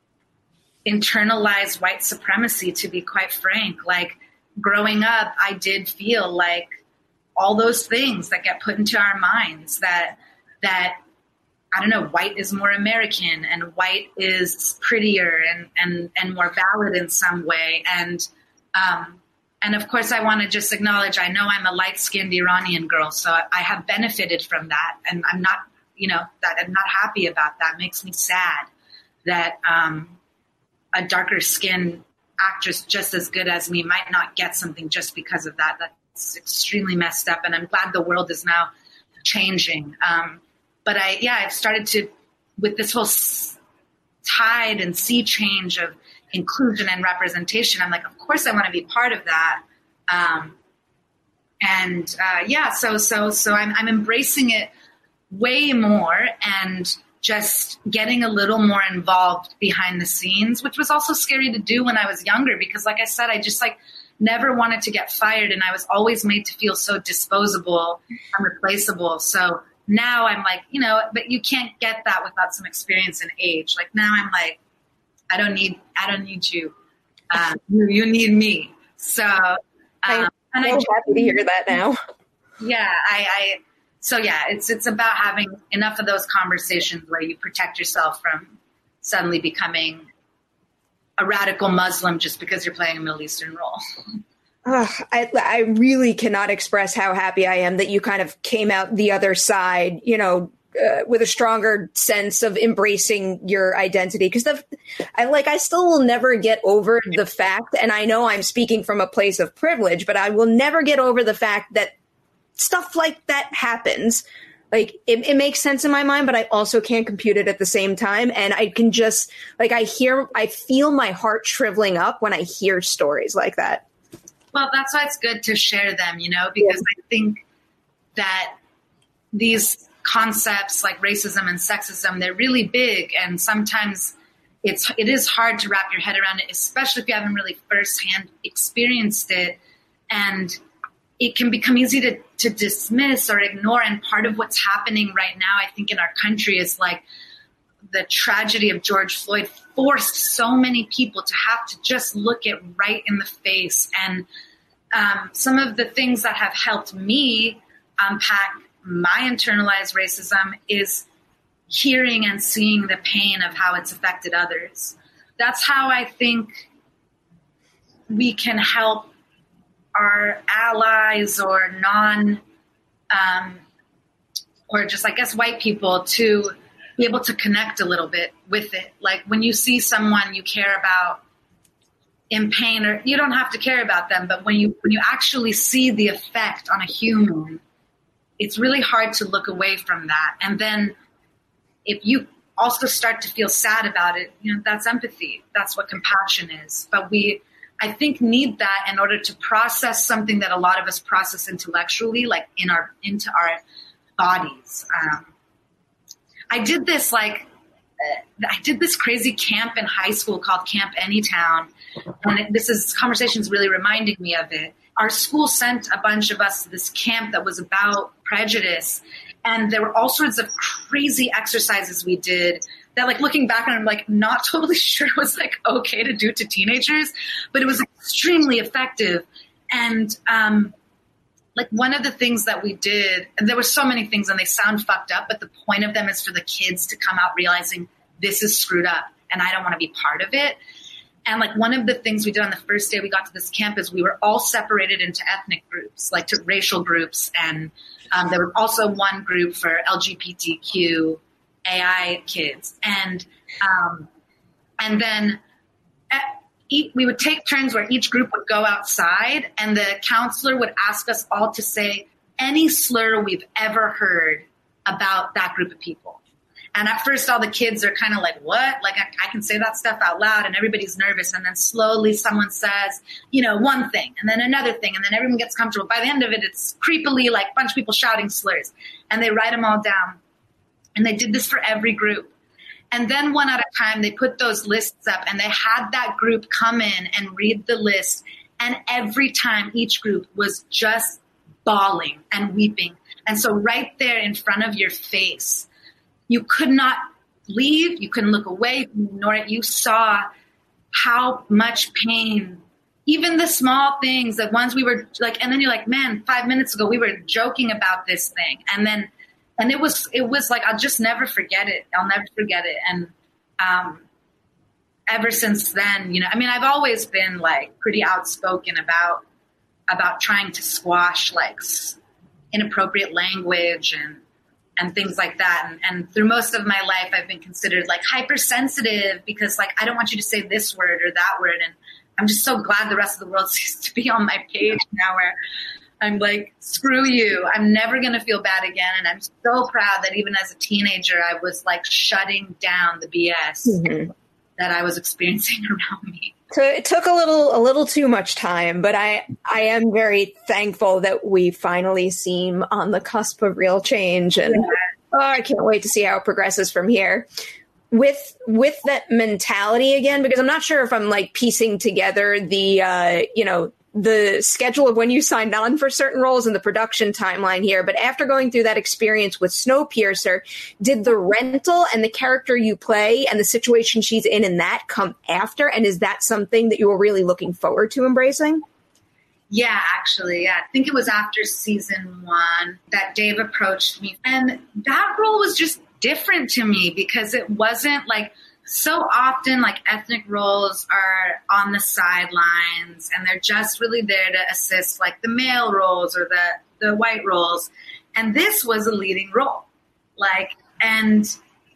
internalized white supremacy, to be quite frank. Like, growing up, I did feel like all those things that get put into our minds that, that I don't know, white is more American and white is prettier and, and, and more valid in some way. And, um, and of course, I want to just acknowledge, I know I'm a light-skinned Iranian girl, so I have benefited from that. And I'm not, you know, that I'm not happy about that. It makes me sad that um, a darker skinned actress just as good as me might not get something just because of that. That's extremely messed up. And I'm glad the world is now changing. Um, but I, yeah, I've started to, with this whole s- tide and sea change of inclusion and representation, I'm like, of course I want to be part of that. Um, and uh, yeah, so, so, so I'm, I'm embracing it way more and just getting a little more involved behind the scenes, which was also scary to do when I was younger, because like I said, I just like never wanted to get fired. And I was always made to feel so disposable, unreplaceable. So now I'm like, you know, but you can't get that without some experience and age. Like now I'm like, I don't need, I don't need you. Uh, you, you need me. So, um, I'm and so I, happy to hear that now. Yeah. I, I, So yeah, it's it's about having enough of those conversations where you protect yourself from suddenly becoming a radical Muslim just because you're playing a Middle Eastern role. Uh, I, I really cannot express how happy I am that you kind of came out the other side, you know, uh, with a stronger sense of embracing your identity. Because the, I like, I still will never get over the fact, and I know I'm speaking from a place of privilege, but I will never get over the fact that stuff like that happens. Like, it, it makes sense in my mind, but I also can't compute it at the same time. And I can just, like, I hear, I feel my heart shriveling up when I hear stories like that. Well, that's why it's good to share them, you know, because yeah. I think that these concepts like racism and sexism, they're really big. And sometimes it's, it is hard to wrap your head around it, especially if you haven't really firsthand experienced it. And it can become easy to, to dismiss or ignore. And part of what's happening right now, I think, in our country is like the tragedy of George Floyd forced so many people to have to just look it right in the face. And um, some of the things that have helped me unpack my internalized racism is hearing and seeing the pain of how it's affected others. That's how I think we can help our allies or non, um, or just, I guess, white people to be able to connect a little bit with it. Like when you see someone you care about in pain, or you don't have to care about them, but when you when you actually see the effect on a human, it's really hard to look away from that. And then if you also start to feel sad about it, you know, that's empathy. That's what compassion is. But we, I think, need that in order to process something that a lot of us process intellectually, like in our into our bodies. Um, I did this like uh, I did this crazy camp in high school called Camp Anytown, and it, this is this conversation is really reminding me of it. Our school sent a bunch of us to this camp that was about prejudice, and there were all sorts of crazy exercises we did that, like, looking back on, I'm like not totally sure it was like okay to do to teenagers, but it was extremely effective. And um, like one of the things that we did, and there were so many things and they sound fucked up, but the point of them is for the kids to come out realizing this is screwed up and I don't want to be part of it. And like one of the things we did on the first day we got to this camp is we were all separated into ethnic groups, like to racial groups. And um, there was also one group for L G B T Q A I kids. And, um, and then at, we would take turns where each group would go outside and the counselor would ask us all to say any slur we've ever heard about that group of people. And at first, all the kids are kind of like, what? Like, I, I can say that stuff out loud, and everybody's nervous. And then slowly someone says, you know, one thing, and then another thing, and then everyone gets comfortable. By the end of it, it's creepily like a bunch of people shouting slurs. And they write them all down. And they did this for every group. And then one at a time, they put those lists up, and they had that group come in and read the list. And every time, each group was just bawling and weeping. And so right there in front of your face, you could not leave. You couldn't look away, nor you saw how much pain, even the small things, the ones we were like, and then you're like, man, five minutes ago, we were joking about this thing. And then And it was, it was like, I'll just never forget it. I'll never forget it. And um, ever since then, you know, I mean, I've always been like pretty outspoken about, about trying to squash like inappropriate language and, and things like that. And, and through most of my life, I've been considered like hypersensitive because like, I don't want you to say this word or that word. And I'm just so glad the rest of the world seems to be on my page now where I'm like, screw you. I'm never going to feel bad again. And I'm so proud that even as a teenager, I was like shutting down the B S mm-hmm. that I was experiencing around me. So it took a little, a little too much time, but I, I am very thankful that we finally seem on the cusp of real change. And yeah. oh, I can't wait to see how it progresses from here. With, with that mentality again, because I'm not sure if I'm like piecing together the, uh, you know, the schedule of when you signed on for certain roles and the production timeline here. But after going through that experience with Snowpiercer, did the rental and the character you play and the situation she's in in that come after? And is that something that you were really looking forward to embracing? Yeah, actually, yeah. I think it was after season one that Dave approached me. And that role was just different to me because it wasn't like so often, like, ethnic roles are on the sidelines and they're just really there to assist, like, the male roles or the, the white roles. And this was a leading role. Like, and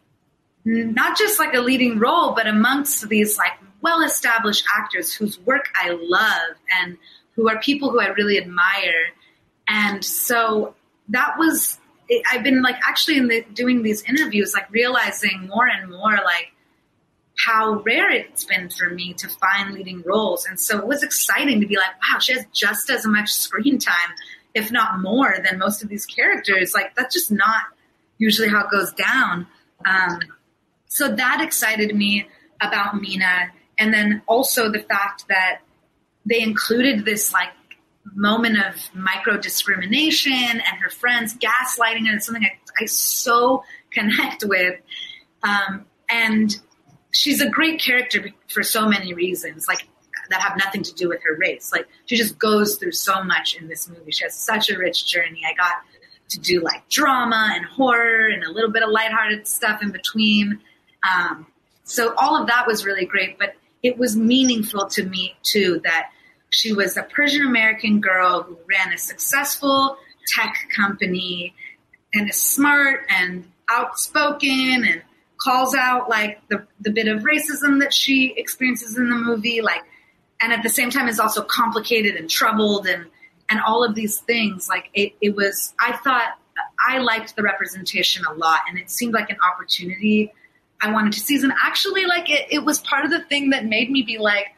not just like a leading role, but amongst these, like, well-established actors whose work I love and who are people who I really admire. And so that was, I've been, like, actually in the, doing these interviews, like, realizing more and more, like, how rare it's been for me to find leading roles. And so it was exciting to be like, wow, she has just as much screen time, if not more, than most of these characters. Like, that's just not usually how it goes down. Um, so that excited me about Mina. And then also the fact that they included this, like, moment of micro-discrimination and her friends gaslighting, and it's something I, I so connect with. Um, and she's a great character for so many reasons, like, that have nothing to do with her race. Like, she just goes through so much in this movie. She has such a rich journey. I got to do, like, drama and horror and a little bit of lighthearted stuff in between. Um, so all of that was really great, but it was meaningful to me too, that she was a Persian American girl who ran a successful tech company and is smart and outspoken and calls out, like, the, the bit of racism that she experiences in the movie, like, and at the same time is also complicated and troubled and, and all of these things. Like, it, it was, I thought, I liked the representation a lot, and it seemed like an opportunity I wanted to seize. And actually, like, it, it was part of the thing that made me be like,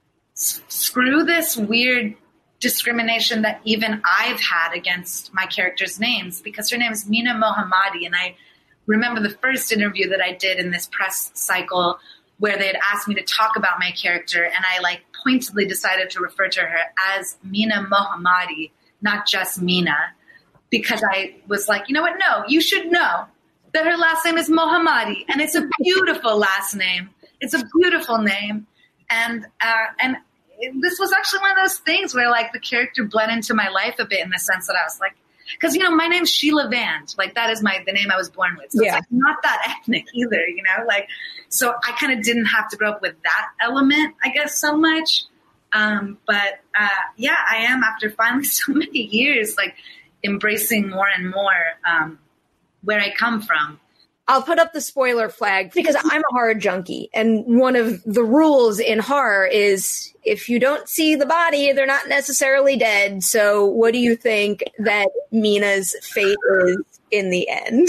screw this weird discrimination that even I've had against my character's names, because her name is Mina Mohammadi. And I remember the first interview that I did in this press cycle where they had asked me to talk about my character, and I, like, pointedly decided to refer to her as Mina Mohammadi, not just Mina, because I was like, you know what? No, you should know that her last name is Mohammadi, and it's a beautiful last name. It's a beautiful name. And uh, and it, this was actually one of those things where, like, the character bled into my life a bit, in the sense that I was like, because, you know, my name's Sheila Vand. Like, that is my the name I was born with. So yeah. It's, like, not that ethnic either, you know? Like, so I kind of didn't have to grow up with that element, I guess, so much. Um, but, uh, yeah, I am, after finally so many years, like, embracing more and more um, where I come from. I'll put up the spoiler flag because I'm a horror junkie. And one of the rules in horror is if you don't see the body, they're not necessarily dead. So what do you think that Mina's fate is in the end?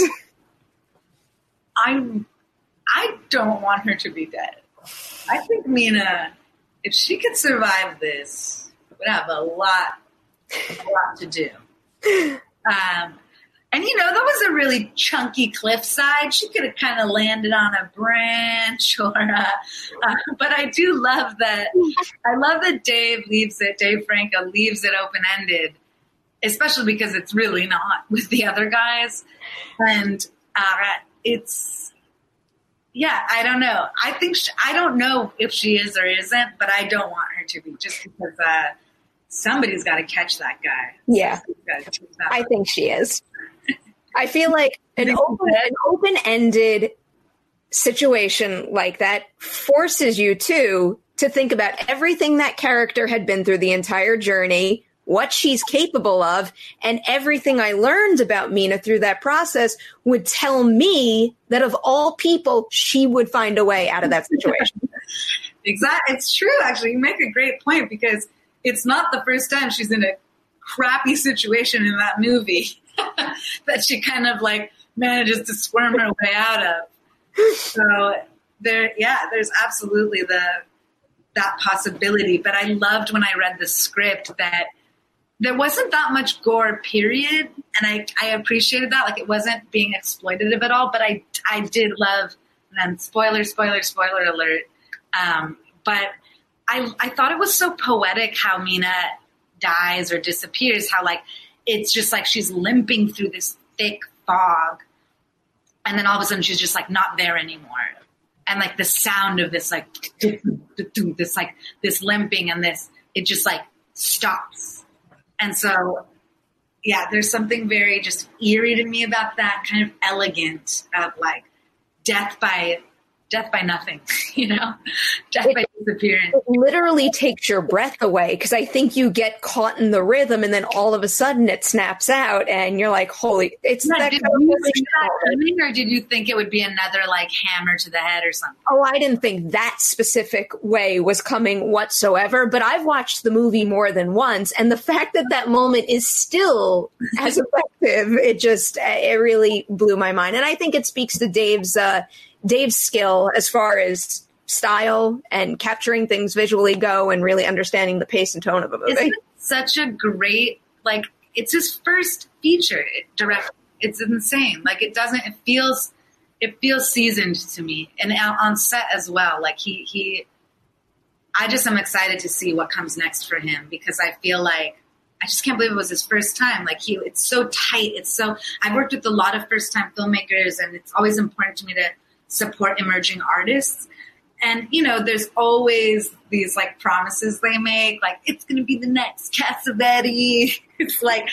I I don't want her to be dead. I think Mina, if she could survive this, would have a lot, a lot to do. Um, And, you know, that was a really chunky cliffside. She could have kind of landed on a branch or, uh, uh, but I do love that. I love that Dave leaves it, Dave Franco leaves it open-ended, especially because it's really not with the other guys. And uh, it's, yeah, I don't know. I think, she, I don't know if she is or isn't, but I don't want her to be, just because uh, somebody's got to catch that guy. Yeah, catch that I think she is. I feel like an open, an open-ended situation like that forces you to to think about everything that character had been through the entire journey, what she's capable of, and everything I learned about Mina through that process would tell me that of all people, she would find a way out of that situation. Exactly. It's true, actually. You make a great point, because it's not the first time she's in a crappy situation in that movie that she kind of, like, manages to squirm her way out of. So there, yeah, there's absolutely the that possibility. But I loved when I read the script that there wasn't that much gore, period, and I, I appreciated that. Like, it wasn't being exploitative at all. But I I did love, and spoiler, spoiler, spoiler alert. Um, but I I thought it was so poetic how Mina dies or disappears. How, like, it's just like she's limping through this thick fog, and then all of a sudden she's just, like, not there anymore. And, like, the sound of this, like, this, like, this limping and this, it just, like, stops. And so, yeah, there's something very just eerie to me about that, kind of elegant of, like, death by death by nothing, you know, death it, by disappearance. It literally takes your breath away because I think you get caught in the rhythm and then all of a sudden it snaps out and you're like, holy, it's yeah, that did kind you of think that coming, or did you think it would be another like hammer to the head or something? Oh, I didn't think that specific way was coming whatsoever, but I've watched the movie more than once, and the fact that that moment is still as effective, it just, it really blew my mind. And I think it speaks to Dave's, uh, Dave's skill as far as style and capturing things visually go and really understanding the pace and tone of a movie. Isn't it such a great, like, it's his first feature direct. It's insane. Like, it doesn't, it feels, it feels seasoned to me, and on set as well. Like he, he, I just am excited to see what comes next for him, because I feel like, I just can't believe it was his first time. Like he, it's so tight. It's so, I've worked with a lot of first time filmmakers, and it's always important to me to support emerging artists. And, you know, there's always these like promises they make, like it's going to be the next Cassavetes. It's like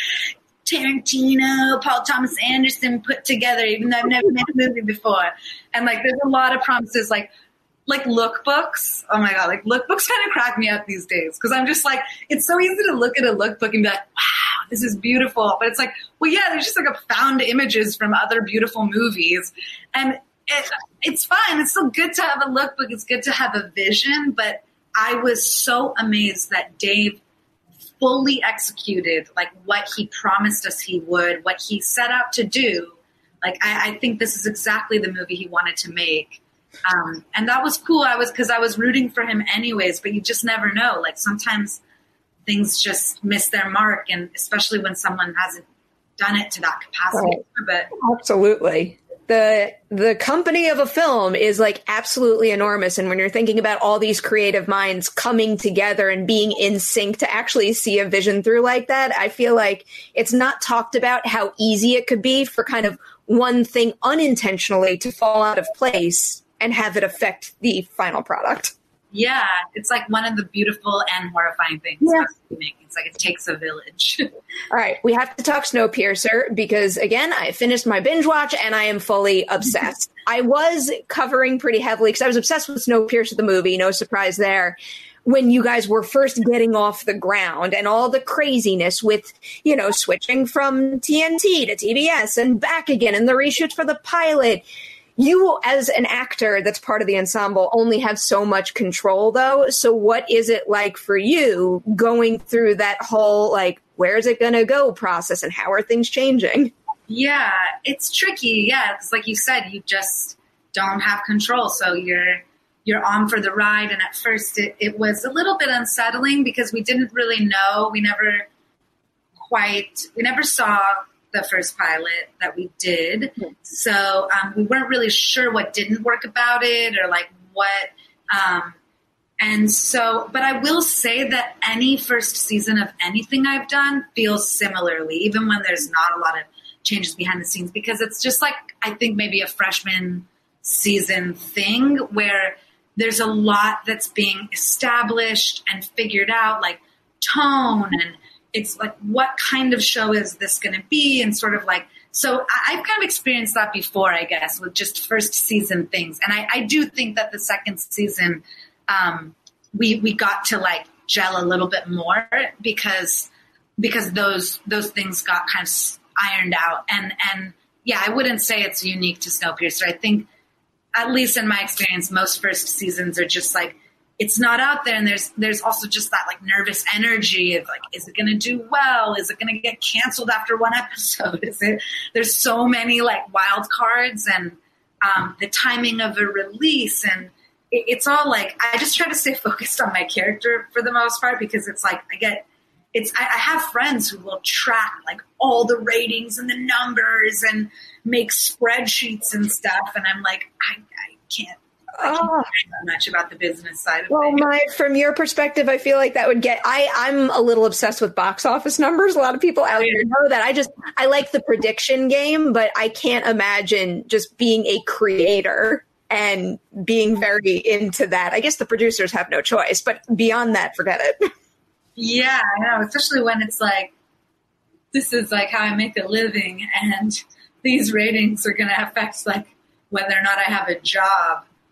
Tarantino, Paul Thomas Anderson put together, even though I've never made a movie before. And like, there's a lot of promises, like, like lookbooks. Oh my God, like lookbooks kind of crack me up these days. Cause I'm just like, it's so easy to look at a lookbook and be like, wow, this is beautiful. But it's like, well, yeah, there's just like a found images from other beautiful movies. And It, it's fine. It's still good to have a lookbook. It's good to have a vision. But I was so amazed that Dave fully executed like what he promised us he would, what he set out to do. Like, I, I think this is exactly the movie he wanted to make. Um, and that was cool. I was, cause I was rooting for him anyways, but you just never know. Like sometimes things just miss their mark. And especially when someone hasn't done it to that capacity. Right. But absolutely. The the company of a film is like absolutely enormous. And when you're thinking about all these creative minds coming together and being in sync to actually see a vision through like that, I feel like it's not talked about how easy it could be for kind of one thing unintentionally to fall out of place and have it affect the final product. Yeah, it's like one of the beautiful and horrifying things yeah. about making. It's like it takes a village. All right, we have to talk Snowpiercer because, again, I finished my binge watch and I am fully obsessed. I was covering pretty heavily because I was obsessed with Snowpiercer, the movie, no surprise there, when you guys were first getting off the ground and all the craziness with, you know, switching from T N T to T B S and back again and the reshoots for the pilot. You, as an actor that's part of the ensemble, only have so much control, though. So what is it like for you going through that whole, like, where's it going to go process and how are things changing? Yeah, it's tricky. Yeah, it's like you said, you just don't have control. So you're you're on for the ride. And at first it, it was a little bit unsettling because we didn't really know. We never quite, we never saw the first pilot that we did. So um, we weren't really sure what didn't work about it or like what. Um, and so, but I will say that any first season of anything I've done feels similarly, even when there's not a lot of changes behind the scenes, because it's just like, I think maybe a freshman season thing where there's a lot that's being established and figured out, like tone, and it's like, what kind of show is this going to be? And sort of like, so I've kind of experienced that before, I guess, with just first season things. And I, I do think that the second season, um, we, we got to like gel a little bit more because, because those, those things got kind of ironed out. And, and yeah, I wouldn't say it's unique to Snowpiercer. I think, at least in my experience, most first seasons are just like, it's not out there. And there's, there's also just that like nervous energy of like, is it going to do well? Is it going to get canceled after one episode? Is it, there's so many like wild cards and, um, the timing of a release. And it, it's all like, I just try to stay focused on my character for the most part, because it's like, I get, it's, I, I have friends who will track like all the ratings and the numbers and make spreadsheets and stuff. And I'm like, I, I can't. I can't Oh. care much about the business side of Well, things. my, from your perspective, I feel like that would get, I, I'm a little obsessed with box office numbers. A lot of people out there know that. I just, I like the prediction game, but I can't imagine just being a creator and being very into that. I guess the producers have no choice, but beyond that, forget it. Yeah, I know, especially when it's like, this is like how I make a living, and these ratings are going to affect like whether or not I have a job.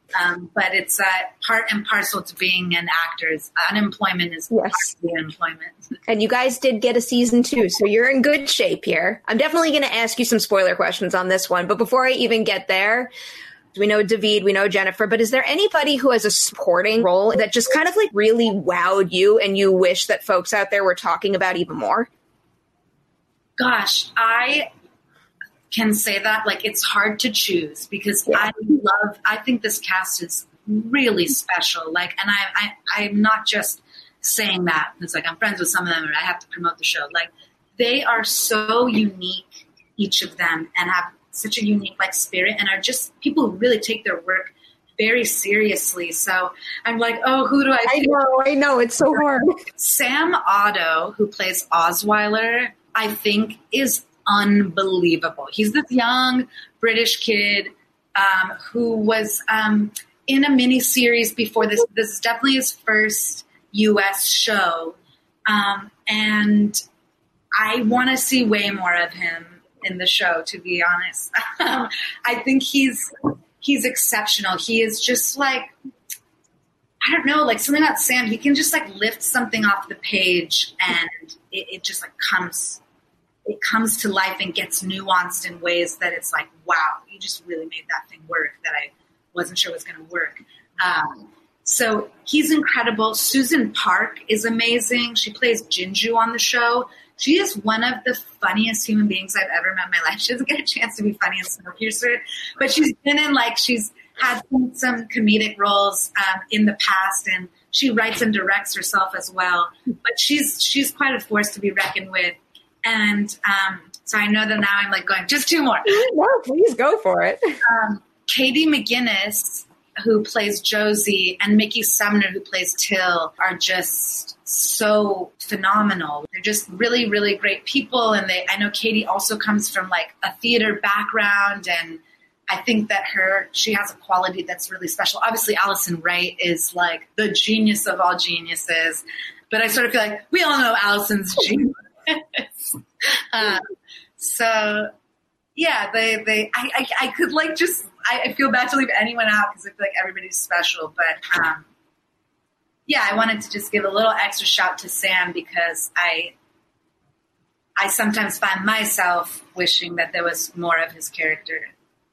Um, but it's uh, part and parcel to being an actor. Is unemployment is yes. part of the unemployment. And you guys did get a season two, so you're in good shape here. I'm definitely going to ask you some spoiler questions on this one. But before I even get there, we know David, we know Jennifer, but is there anybody who has a supporting role that just kind of like really wowed you and you wish that folks out there were talking about even more? Gosh, I can say that like it's hard to choose because yeah. I love, I think this cast is really special. Like, and I, I, I'm not just saying that it's like I'm friends with some of them and I have to promote the show. Like they are so unique, each of them, and have such a unique like spirit and are just people who really take their work very seriously. So I'm like, oh, who do I I know, I know, it's so hard. Sam Otto, who plays Osweiler, I think is unbelievable. He's this young British kid um, who was um, in a mini series before this. This is definitely his first U S show. Um, and I want to see way more of him in the show, to be honest. um, I think he's he's exceptional. He is just like, I don't know, like something about Sam. He can just like lift something off the page and it, it just like comes it comes to life and gets nuanced in ways that it's like, wow, you just really made that thing work that I wasn't sure was going to work. Um, so he's incredible. Susan Park is amazing. She plays Jinju on the show. She is one of the funniest human beings I've ever met in my life. She doesn't get a chance to be funny in Snowpiercer, but she's been in like, she's had some, some comedic roles um, in the past, and she writes and directs herself as well. But she's she's quite a force to be reckoned with. And um, so I know that now I'm like going, just two more. No, please go for it. Um, Katie McGinnis, who plays Josie, and Mickey Sumner, who plays Till, are just so phenomenal. They're just really, really great people. And they, I know Katie also comes from like a theater background, and I think that her, she has a quality that's really special. Obviously, Allison Wright is like the genius of all geniuses, but I sort of feel like we all know Allison's genius. uh, so yeah, they, they, I, I, I could like just, I, I feel bad to leave anyone out because I feel like everybody's special, but um, yeah, I wanted to just give a little extra shout to Sam because I, I sometimes find myself wishing that there was more of his character.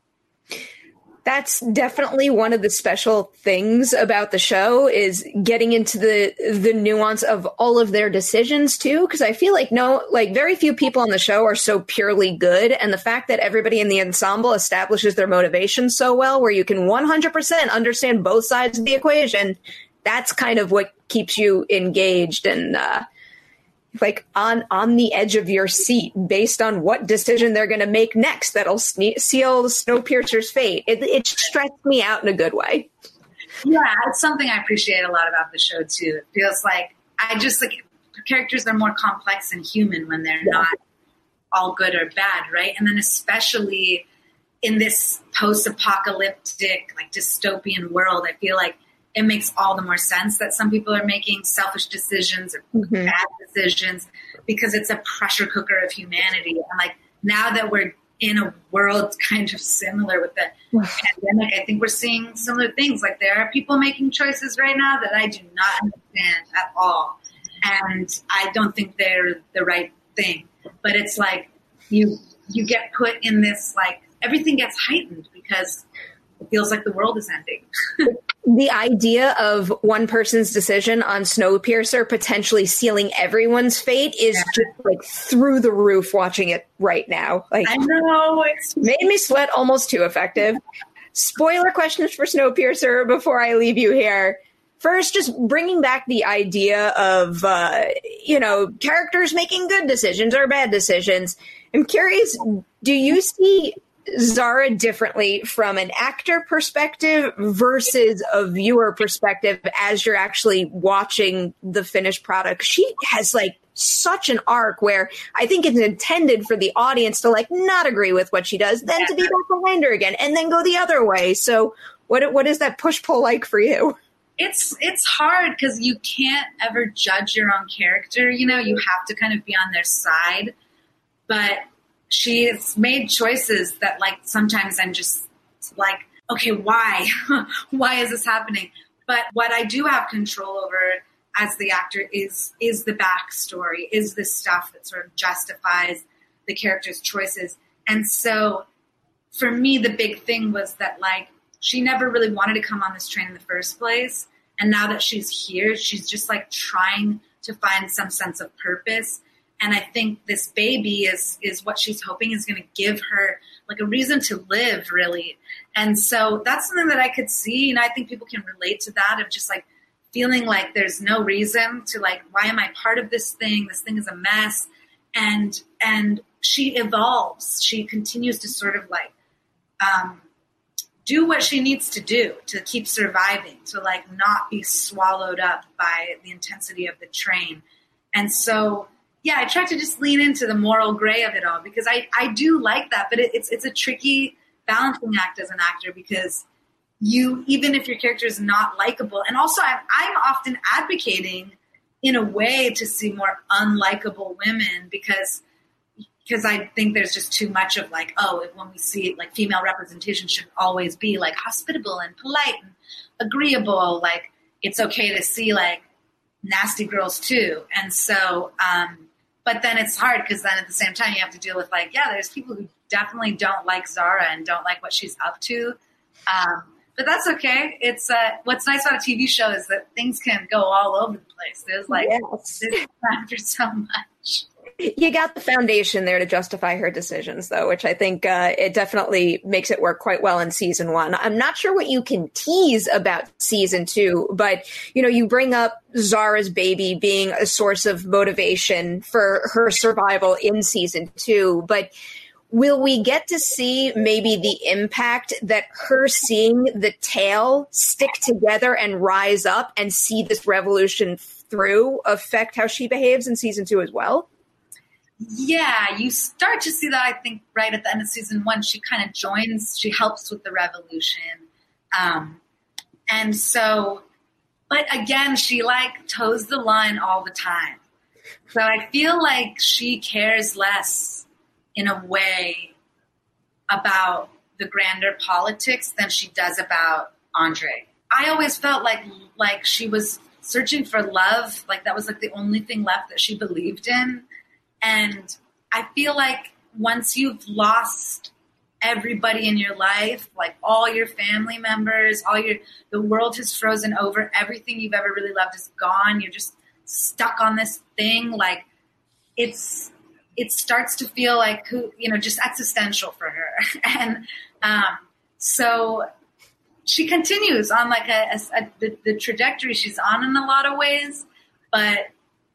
That's definitely one of the special things about the show is getting into the the nuance of all of their decisions too. Because I feel like no, like very few people on the show are so purely good, and the fact that everybody in the ensemble establishes their motivation so well, where you can one hundred percent understand both sides of the equation, that's kind of what keeps you engaged and uh, like on on the edge of your seat based on what decision they're going to make next that'll sne- seal Snowpiercer's fate. It, it stressed me out in a good way. Yeah, it's something I appreciate a lot about the show too. It feels like I just like characters are more complex and human when they're yeah. not all good or bad, right? And then especially in this post-apocalyptic, like dystopian world, I feel like it makes all the more sense that some people are making selfish decisions or mm-hmm. bad decisions because it's a pressure cooker of humanity. And like now that we're in a world kind of similar with the pandemic, I think we're seeing similar things. Like there are people making choices right now that I do not understand at all. And I don't think they're the right thing. But it's like you you get put in this, like everything gets heightened because it feels like the world is ending. The idea of one person's decision on Snowpiercer potentially sealing everyone's fate is yeah. just like through the roof watching it right now. Like I know. It's made me sweat almost too effective. Spoiler questions for Snowpiercer before I leave you here. First, just bringing back the idea of, uh, you know, characters making good decisions or bad decisions. I'm curious, do you see Zara differently from an actor perspective versus a viewer perspective as you're actually watching the finished product? She has like such an arc where I think it's intended for the audience to like not agree with what she does, then to be back behind her again and then go the other way. So what what is that push-pull like for you? It's it's hard because you can't ever judge your own character. You know, you have to kind of be on their side. But she has made choices that, like, sometimes I'm just like, okay, why? Why is this happening? But what I do have control over as the actor is is the backstory, is the stuff that sort of justifies the character's choices. And so for me, the big thing was that, like, she never really wanted to come on this train in the first place. And now that she's here, she's just like trying to find some sense of purpose. And I think this baby is is what she's hoping is going to give her like a reason to live, really. And so that's something that I could see. And I think people can relate to that, of just like feeling like there's no reason to, like, why am I part of this thing? This thing is a mess. And and she evolves. She continues to sort of like um, do what she needs to do to keep surviving, to like not be swallowed up by the intensity of the train. And so, yeah, I try to just lean into the moral gray of it all, because I, I do like that, but it, it's it's a tricky balancing act as an actor, because you, even if your character is not likable, and also I'm, I'm often advocating in a way to see more unlikable women, because because I think there's just too much of like, oh, when we see like female representation should always be like hospitable and polite and agreeable. Like, it's okay to see like nasty girls too. And so, um, but then it's hard, because then at the same time you have to deal with like, yeah, there's people who definitely don't like Zara and don't like what she's up to. Um, but that's okay. It's uh, what's nice about a T V show is that things can go all over the place. There's like, yes. there's after so much. You got the foundation there to justify her decisions, though, which I think uh, it definitely makes it work quite well in season one. I'm not sure what you can tease about season two, but, you know, you bring up Zara's baby being a source of motivation for her survival in season two, but will we get to see maybe the impact that her seeing the tail stick together and rise up and see this revolution through affect how she behaves in season two as well? Yeah, you start to see that, I think, right at the end of season one. She kind of joins, she helps with the revolution. Um, and so, but again, she like toes the line all the time. So I feel like she cares less in a way about the grander politics than she does about Andre. I always felt like like she was searching for love, like that was like the only thing left that she believed in. And I feel like once you've lost everybody in your life, like all your family members, all your, the world has frozen over, everything you've ever really loved is gone. You're just stuck on this thing. Like it's, it starts to feel like who, you know, just existential for her. And um, so she continues on like a, a, a the, the trajectory she's on in a lot of ways, but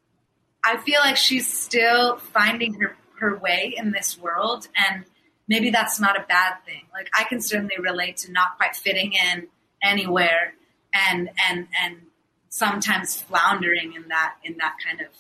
I feel like she's still finding her, her way in this world, and maybe that's not a bad thing. Like, I can certainly relate to not quite fitting in anywhere and and and sometimes floundering in that in that kind of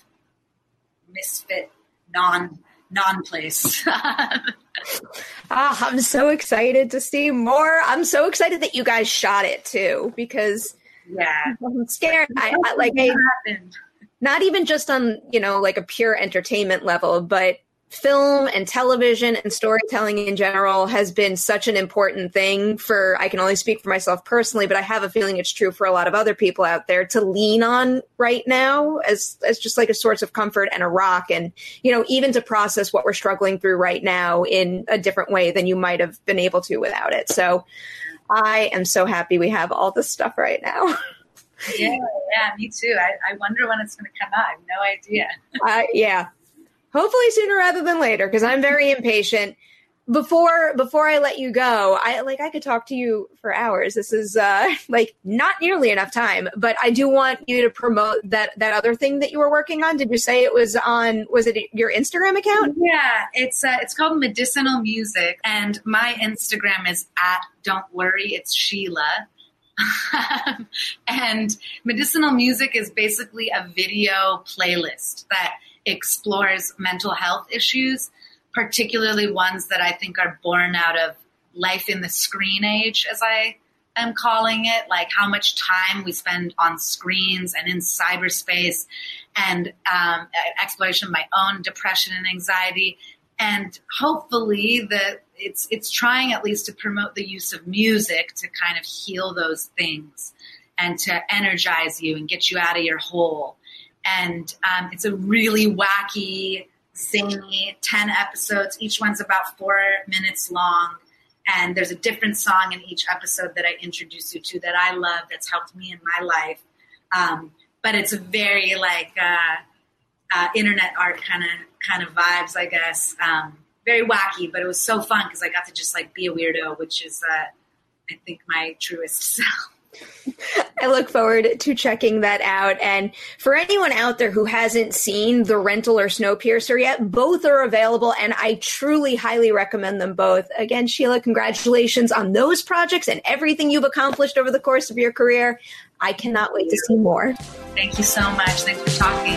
misfit non non place. Ah, I'm so excited to see more. I'm so excited that you guys shot it too, because yeah, I'm scared. I, I like I, happened. Not even just on, you know, like a pure entertainment level, but film and television and storytelling in general has been such an important thing for, I can only speak for myself personally, but I have a feeling it's true for a lot of other people out there to lean on right now as, as just like a source of comfort and a rock. And, you know, even to process what we're struggling through right now in a different way than you might have been able to without it. So I am so happy we have all this stuff right now. Yeah, yeah, me too. I, I wonder when it's going to come out. I have no idea. uh, yeah. Hopefully sooner rather than later, because I'm very impatient. Before before I let you go, I like I could talk to you for hours. This is uh, like not nearly enough time, but I do want you to promote that that other thing that you were working on. Did you say it was on? Was it your Instagram account? Yeah, it's uh, it's called Medicinal Music, and my Instagram is at Don't Worry, It's Sheila. And Medicinal Music is basically a video playlist that explores mental health issues, particularly ones that I think are born out of life in the screen age, as I am calling it, like how much time we spend on screens and in cyberspace, and um, exploration of my own depression and anxiety. And hopefully that it's it's trying at least to promote the use of music to kind of heal those things and to energize you and get you out of your hole. And um, it's a really wacky, zany ten episodes. Each one's about four minutes long. And there's a different song in each episode that I introduce you to that I love, that's helped me in my life. Um, but it's a very like uh, uh, internet art kind of kind of vibes, I guess. Um, very wacky, but it was so fun because I got to just like be a weirdo, which is, uh, I think, my truest self. I look forward to checking that out. And for anyone out there who hasn't seen The Rental or Snowpiercer yet, both are available, and I truly highly recommend them both. Again, Sheila, congratulations on those projects and everything you've accomplished over the course of your career. I cannot wait to see more. Thank you so much. Thanks for talking.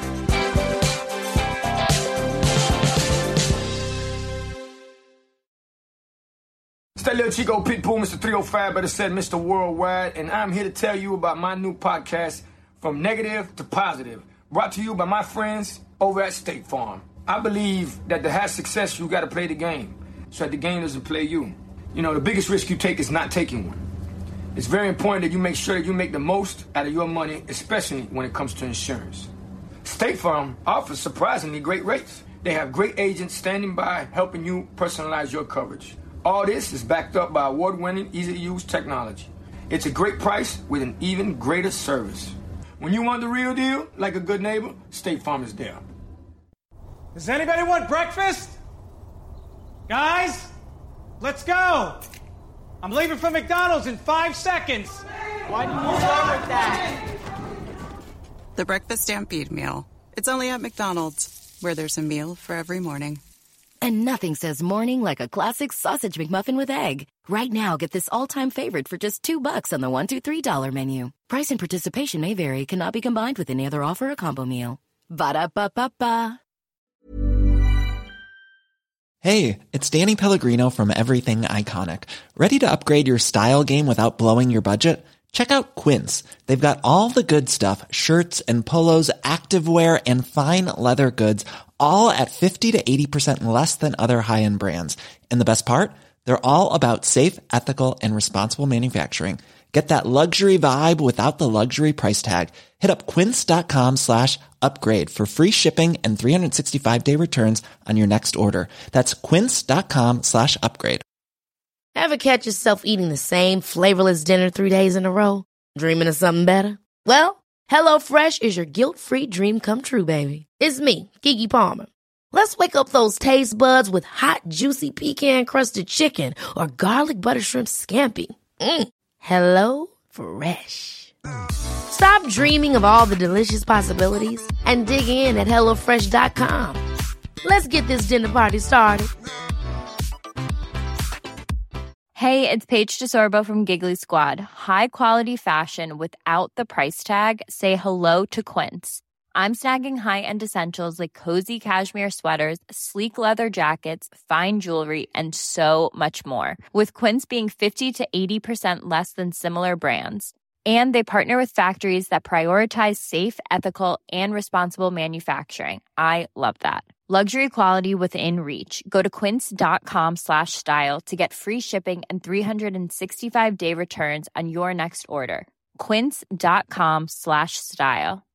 It's that little Chico Pitbull, Mister three oh five, better said Mister Worldwide, and I'm here to tell you about my new podcast, From Negative to Positive, brought to you by my friends over at State Farm. I believe that to have success, you got to play the game, so that the game doesn't play you. You know, the biggest risk you take is not taking one. It's very important that you make sure that you make the most out of your money, especially when it comes to insurance. State Farm offers surprisingly great rates. They have great agents standing by helping you personalize your coverage. All this is backed up by award-winning, easy-to-use technology. It's a great price with an even greater service. When you want the real deal, like a good neighbor, State Farm is there. Does anybody want breakfast? Guys, let's go. I'm leaving for McDonald's in five seconds. Why didn't you start with that? The Breakfast Stampede Meal. It's only at McDonald's, where there's a meal for every morning. And nothing says morning like a classic sausage McMuffin with egg. Right now, get this all-time favorite for just two bucks on the one, two, three dollar menu. Price and participation may vary. Cannot be combined with any other offer or combo meal. Ba-da-ba-ba-ba. Hey, it's Danny Pellegrino from Everything Iconic. Ready to upgrade your style game without blowing your budget? Check out Quince. They've got all the good stuff, shirts and polos, activewear, and fine leather goods, all at fifty to eighty percent less than other high-end brands. And the best part? They're all about safe, ethical, and responsible manufacturing. Get that luxury vibe without the luxury price tag. Hit up quince.com slash upgrade for free shipping and three sixty-five day returns on your next order. That's quince.com slash upgrade. Ever catch yourself eating the same flavorless dinner three days in a row? Dreaming of something better? Well, HelloFresh is your guilt-free dream come true, baby. It's me, Keke Palmer. Let's wake up those taste buds with hot, juicy pecan-crusted chicken or garlic butter shrimp scampi. Mm. Hello Fresh. Stop dreaming of all the delicious possibilities and dig in at hello fresh dot com. Let's get this dinner party started. Hey, it's Paige DeSorbo from Giggly Squad. High quality fashion without the price tag. Say hello to Quince. I'm snagging high-end essentials like cozy cashmere sweaters, sleek leather jackets, fine jewelry, and so much more. With Quince being fifty to eighty percent less than similar brands. And they partner with factories that prioritize safe, ethical, and responsible manufacturing. I love that. Luxury quality within reach. Go to quince.com slash style to get free shipping and three sixty-five day returns on your next order. Quince.com slash style.